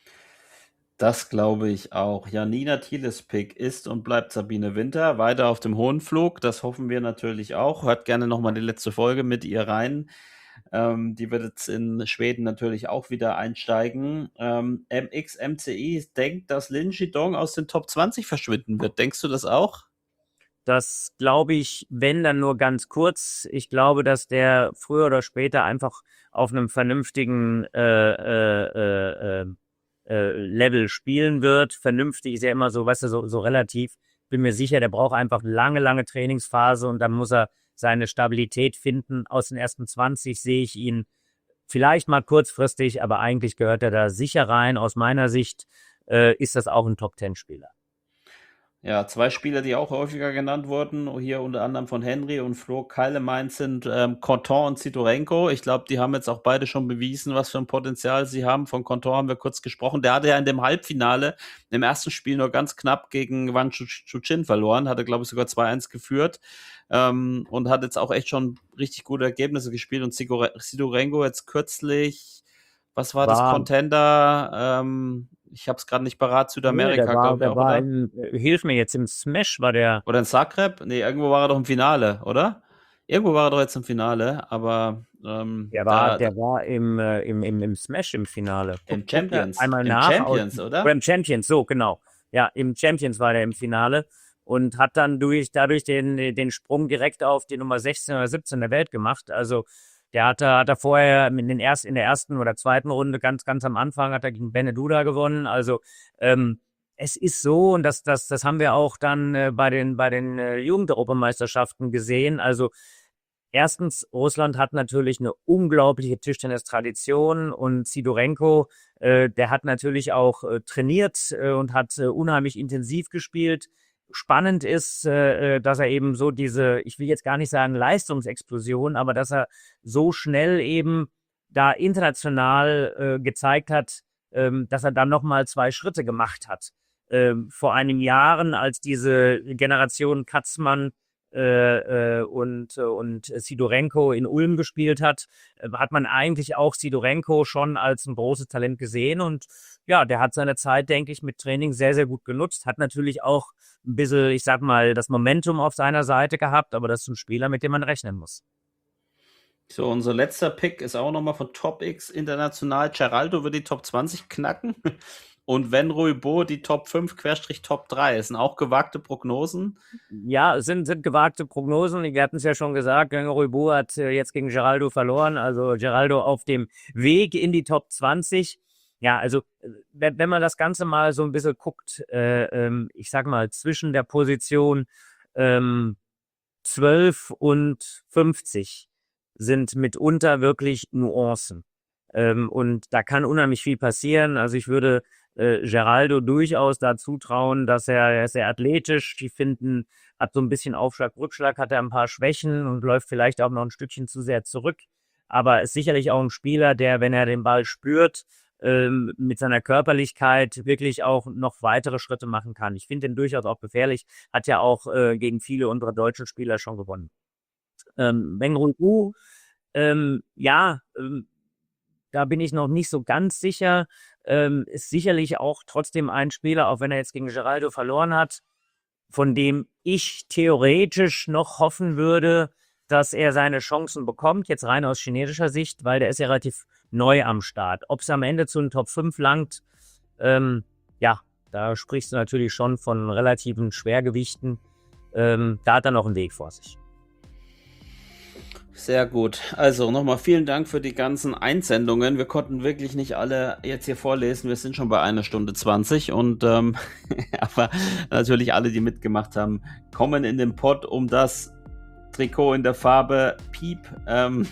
Das glaube ich auch. Janina Thieles Pick ist und bleibt Sabine Winter weiter auf dem hohen Flug. Das hoffen wir natürlich auch. Hört gerne nochmal die letzte Folge mit ihr rein. Ähm, die wird jetzt in Schweden natürlich auch wieder einsteigen. Ähm, M X M C I denkt, dass Lin Jidong aus den Top zwanzig verschwinden wird. Denkst du das auch? Das glaube ich, wenn dann nur ganz kurz. Ich glaube, dass der früher oder später einfach auf einem vernünftigen äh, äh, äh, äh, Level spielen wird. Vernünftig ist ja immer so, weißt du, so, so relativ. Bin mir sicher, der braucht einfach lange, lange Trainingsphase und dann muss er seine Stabilität finden. Aus den ersten zwanzig sehe ich ihn vielleicht mal kurzfristig, aber eigentlich gehört er da sicher rein. Aus meiner Sicht äh, ist das auch ein Top-Zehn-Spieler. Ja, zwei Spieler, die auch häufiger genannt wurden, hier unter anderem von Henry und Flo Keilemein sind ähm, Conton und Sidorenko. Ich glaube, die haben jetzt auch beide schon bewiesen, was für ein Potenzial sie haben. Von Conton haben wir kurz gesprochen. Der hatte ja in dem Halbfinale im ersten Spiel nur ganz knapp gegen Wang Chuchin verloren, hatte, glaube ich, sogar zwei eins geführt ähm, und hat jetzt auch echt schon richtig gute Ergebnisse gespielt. Und Sidorenko jetzt kürzlich, was war, war das, Contender, ähm, ich habe es gerade nicht parat, Südamerika, nee, der war, glaube ich der auch, war oder? in, hilf mir jetzt, im Smash war der. Oder in Zagreb? Nee, irgendwo war er doch im Finale, oder? Irgendwo war er doch jetzt im Finale, aber ähm, der war, da, der war im, äh, im, im, im Smash im Finale. Im Guck, Champions. Einmal Im nach. Champions, aus, oder? Oder im Champions, so, genau. Ja, im Champions war der im Finale und hat dann durch, dadurch den, den Sprung direkt auf die Nummer sechzehn oder siebzehn der Welt gemacht. Also, der hat, hat er vorher in, den erst, in der ersten oder zweiten Runde ganz, ganz am Anfang hat er gegen Beneduda gewonnen. Also, ähm, es ist so, und das, das, das haben wir auch dann äh, bei den, bei den äh, Jugendeuropameisterschaften gesehen. Also, erstens, Russland hat natürlich eine unglaubliche Tischtennis-Tradition und Sidorenko, äh, der hat natürlich auch äh, trainiert äh, und hat äh, unheimlich intensiv gespielt. Spannend ist, äh, dass er eben so diese, ich will jetzt gar nicht sagen Leistungsexplosion, aber dass er so schnell eben da international äh, gezeigt hat, ähm, dass er dann nochmal zwei Schritte gemacht hat. Ähm, vor einigen Jahren, als diese Generation Katzmann äh, äh, und, und Sidorenko in Ulm gespielt hat, äh, hat man eigentlich auch Sidorenko schon als ein großes Talent gesehen und ja, der hat seine Zeit, denke ich, mit Training sehr, sehr gut genutzt, hat natürlich auch ein bisschen, ich sag mal, das Momentum auf seiner Seite gehabt, aber das ist ein Spieler, mit dem man rechnen muss. So, unser letzter Pick ist auch nochmal von Top X international. Geraldo wird die Top zwanzig knacken. Und wenn Ruibo die Top fünf Querstrich Top drei, das sind auch gewagte Prognosen? Ja, es sind, sind gewagte Prognosen. Wir hatten es ja schon gesagt, Ruibo hat äh, jetzt gegen Geraldo verloren, also Geraldo auf dem Weg in die Top zwanzig. Ja, also äh, wenn, wenn man das Ganze mal so ein bisschen guckt, äh, ähm, ich sag mal, zwischen der Position ähm, zwölf und fünfzig sind mitunter wirklich Nuancen. Ähm, und da kann unheimlich viel passieren. Also ich würde äh, Geraldo durchaus dazu trauen, dass er, er ist sehr athletisch, die finden, hat so ein bisschen Aufschlag, Rückschlag, hat er ein paar Schwächen und läuft vielleicht auch noch ein Stückchen zu sehr zurück. Aber ist sicherlich auch ein Spieler, der, wenn er den Ball spürt, ähm, mit seiner Körperlichkeit wirklich auch noch weitere Schritte machen kann. Ich finde ihn durchaus auch gefährlich, hat ja auch äh, gegen viele unserer deutschen Spieler schon gewonnen. Ähm, Meng Ruibo, ähm, ja, ähm, da bin ich noch nicht so ganz sicher. Ähm, ist sicherlich auch trotzdem ein Spieler, auch wenn er jetzt gegen Geraldo verloren hat, von dem ich theoretisch noch hoffen würde, dass er seine Chancen bekommt, jetzt rein aus chinesischer Sicht, weil der ist ja relativ neu am Start. Ob es am Ende zu den Top fünf langt, ähm, ja, da sprichst du natürlich schon von relativen Schwergewichten. Ähm, da hat er noch einen Weg vor sich. Sehr gut. Also nochmal vielen Dank für die ganzen Einsendungen. Wir konnten wirklich nicht alle jetzt hier vorlesen. Wir sind schon bei einer Stunde zwanzig und ähm, aber natürlich alle, die mitgemacht haben, kommen in den Pod um das Trikot in der Farbe Piep. Ähm,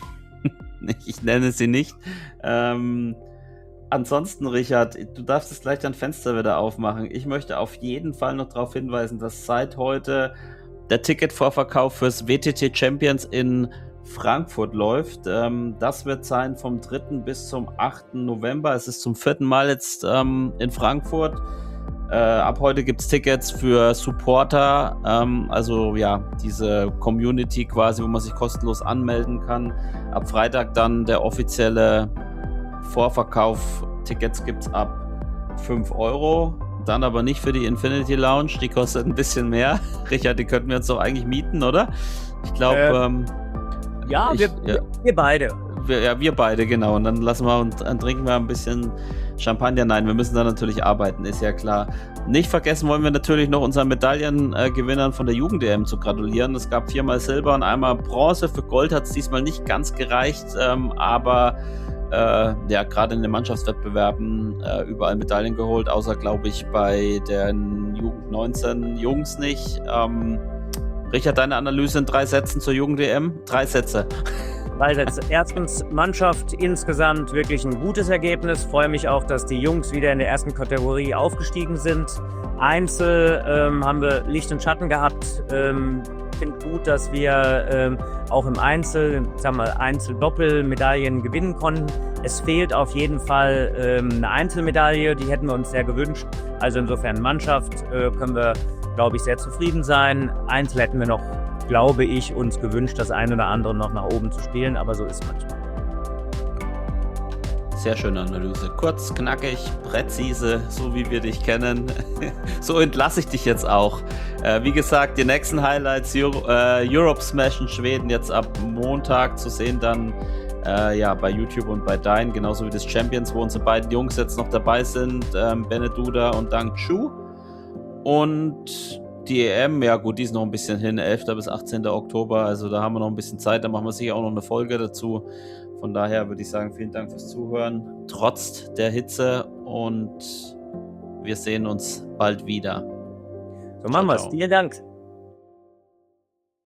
ich nenne sie nicht. Ähm, ansonsten, Richard, du darfst jetzt gleich dein Fenster wieder aufmachen. Ich möchte auf jeden Fall noch darauf hinweisen, dass seit heute der Ticketvorverkauf fürs W T T Champions in Frankfurt läuft. Ähm, das wird sein vom dritten bis zum achten November. Es ist zum vierten Mal jetzt ähm, in Frankfurt. Äh, ab heute gibt es Tickets für Supporter, ähm, also ja, diese Community quasi, wo man sich kostenlos anmelden kann. Ab Freitag dann der offizielle Vorverkauf. Tickets gibt es ab fünf Euro. Dann aber nicht für die Infinity Lounge, die kostet ein bisschen mehr. Richard, die könnten wir uns doch eigentlich mieten, oder? Ich glaube, Äh, ähm, Ja, ich, wir, ja, wir beide. wir, ja, wir beide, genau. Und dann lassen wir und dann trinken wir ein bisschen Champagner. Nein, wir müssen da natürlich arbeiten, ist ja klar. Nicht vergessen wollen wir natürlich noch unseren Medaillengewinnern von der Jugend-D M zu gratulieren. Es gab viermal Silber und einmal Bronze. Für Gold hat es diesmal nicht ganz gereicht, ähm, aber äh, ja, gerade in den Mannschaftswettbewerben äh, überall Medaillen geholt, außer, glaube ich, bei den Jugend neunzehn Jungs nicht. Ähm, Richard, deine Analyse in drei Sätzen zur Jugend-D M? Drei Sätze. Drei Sätze. Erstens, Mannschaft insgesamt wirklich ein gutes Ergebnis. Freue mich auch, dass die Jungs wieder in der ersten Kategorie aufgestiegen sind. Einzel ähm, haben wir Licht und Schatten gehabt. Ähm, finde gut, dass wir ähm, auch im Einzel, sagen wir Einzel-Doppel Medaillen gewinnen konnten. Es fehlt auf jeden Fall ähm, eine Einzelmedaille, die hätten wir uns sehr gewünscht. Also insofern Mannschaft äh, können wir, glaube ich, sehr zufrieden sein. Einzel hätten wir noch, glaube ich, uns gewünscht, das ein oder andere noch nach oben zu spielen, aber so ist es manchmal. Sehr schöne Analyse. Kurz, knackig, präzise, so wie wir dich kennen. So entlasse ich dich jetzt auch. Äh, wie gesagt, die nächsten Highlights, Euro, äh, Europe Smash in Schweden, jetzt ab Montag zu sehen dann äh, ja, bei YouTube und bei Dine, genauso wie das Champions, wo unsere beiden Jungs jetzt noch dabei sind, ähm, Beneduda und Dang Chu. Und die E M, ja gut, die ist noch ein bisschen hin, elfter bis achtzehnter Oktober, also da haben wir noch ein bisschen Zeit, da machen wir sicher auch noch eine Folge dazu. Von daher würde ich sagen, vielen Dank fürs Zuhören, trotz der Hitze, und wir sehen uns bald wieder. So machen wir es. Ciao, ciao. Vielen Dank.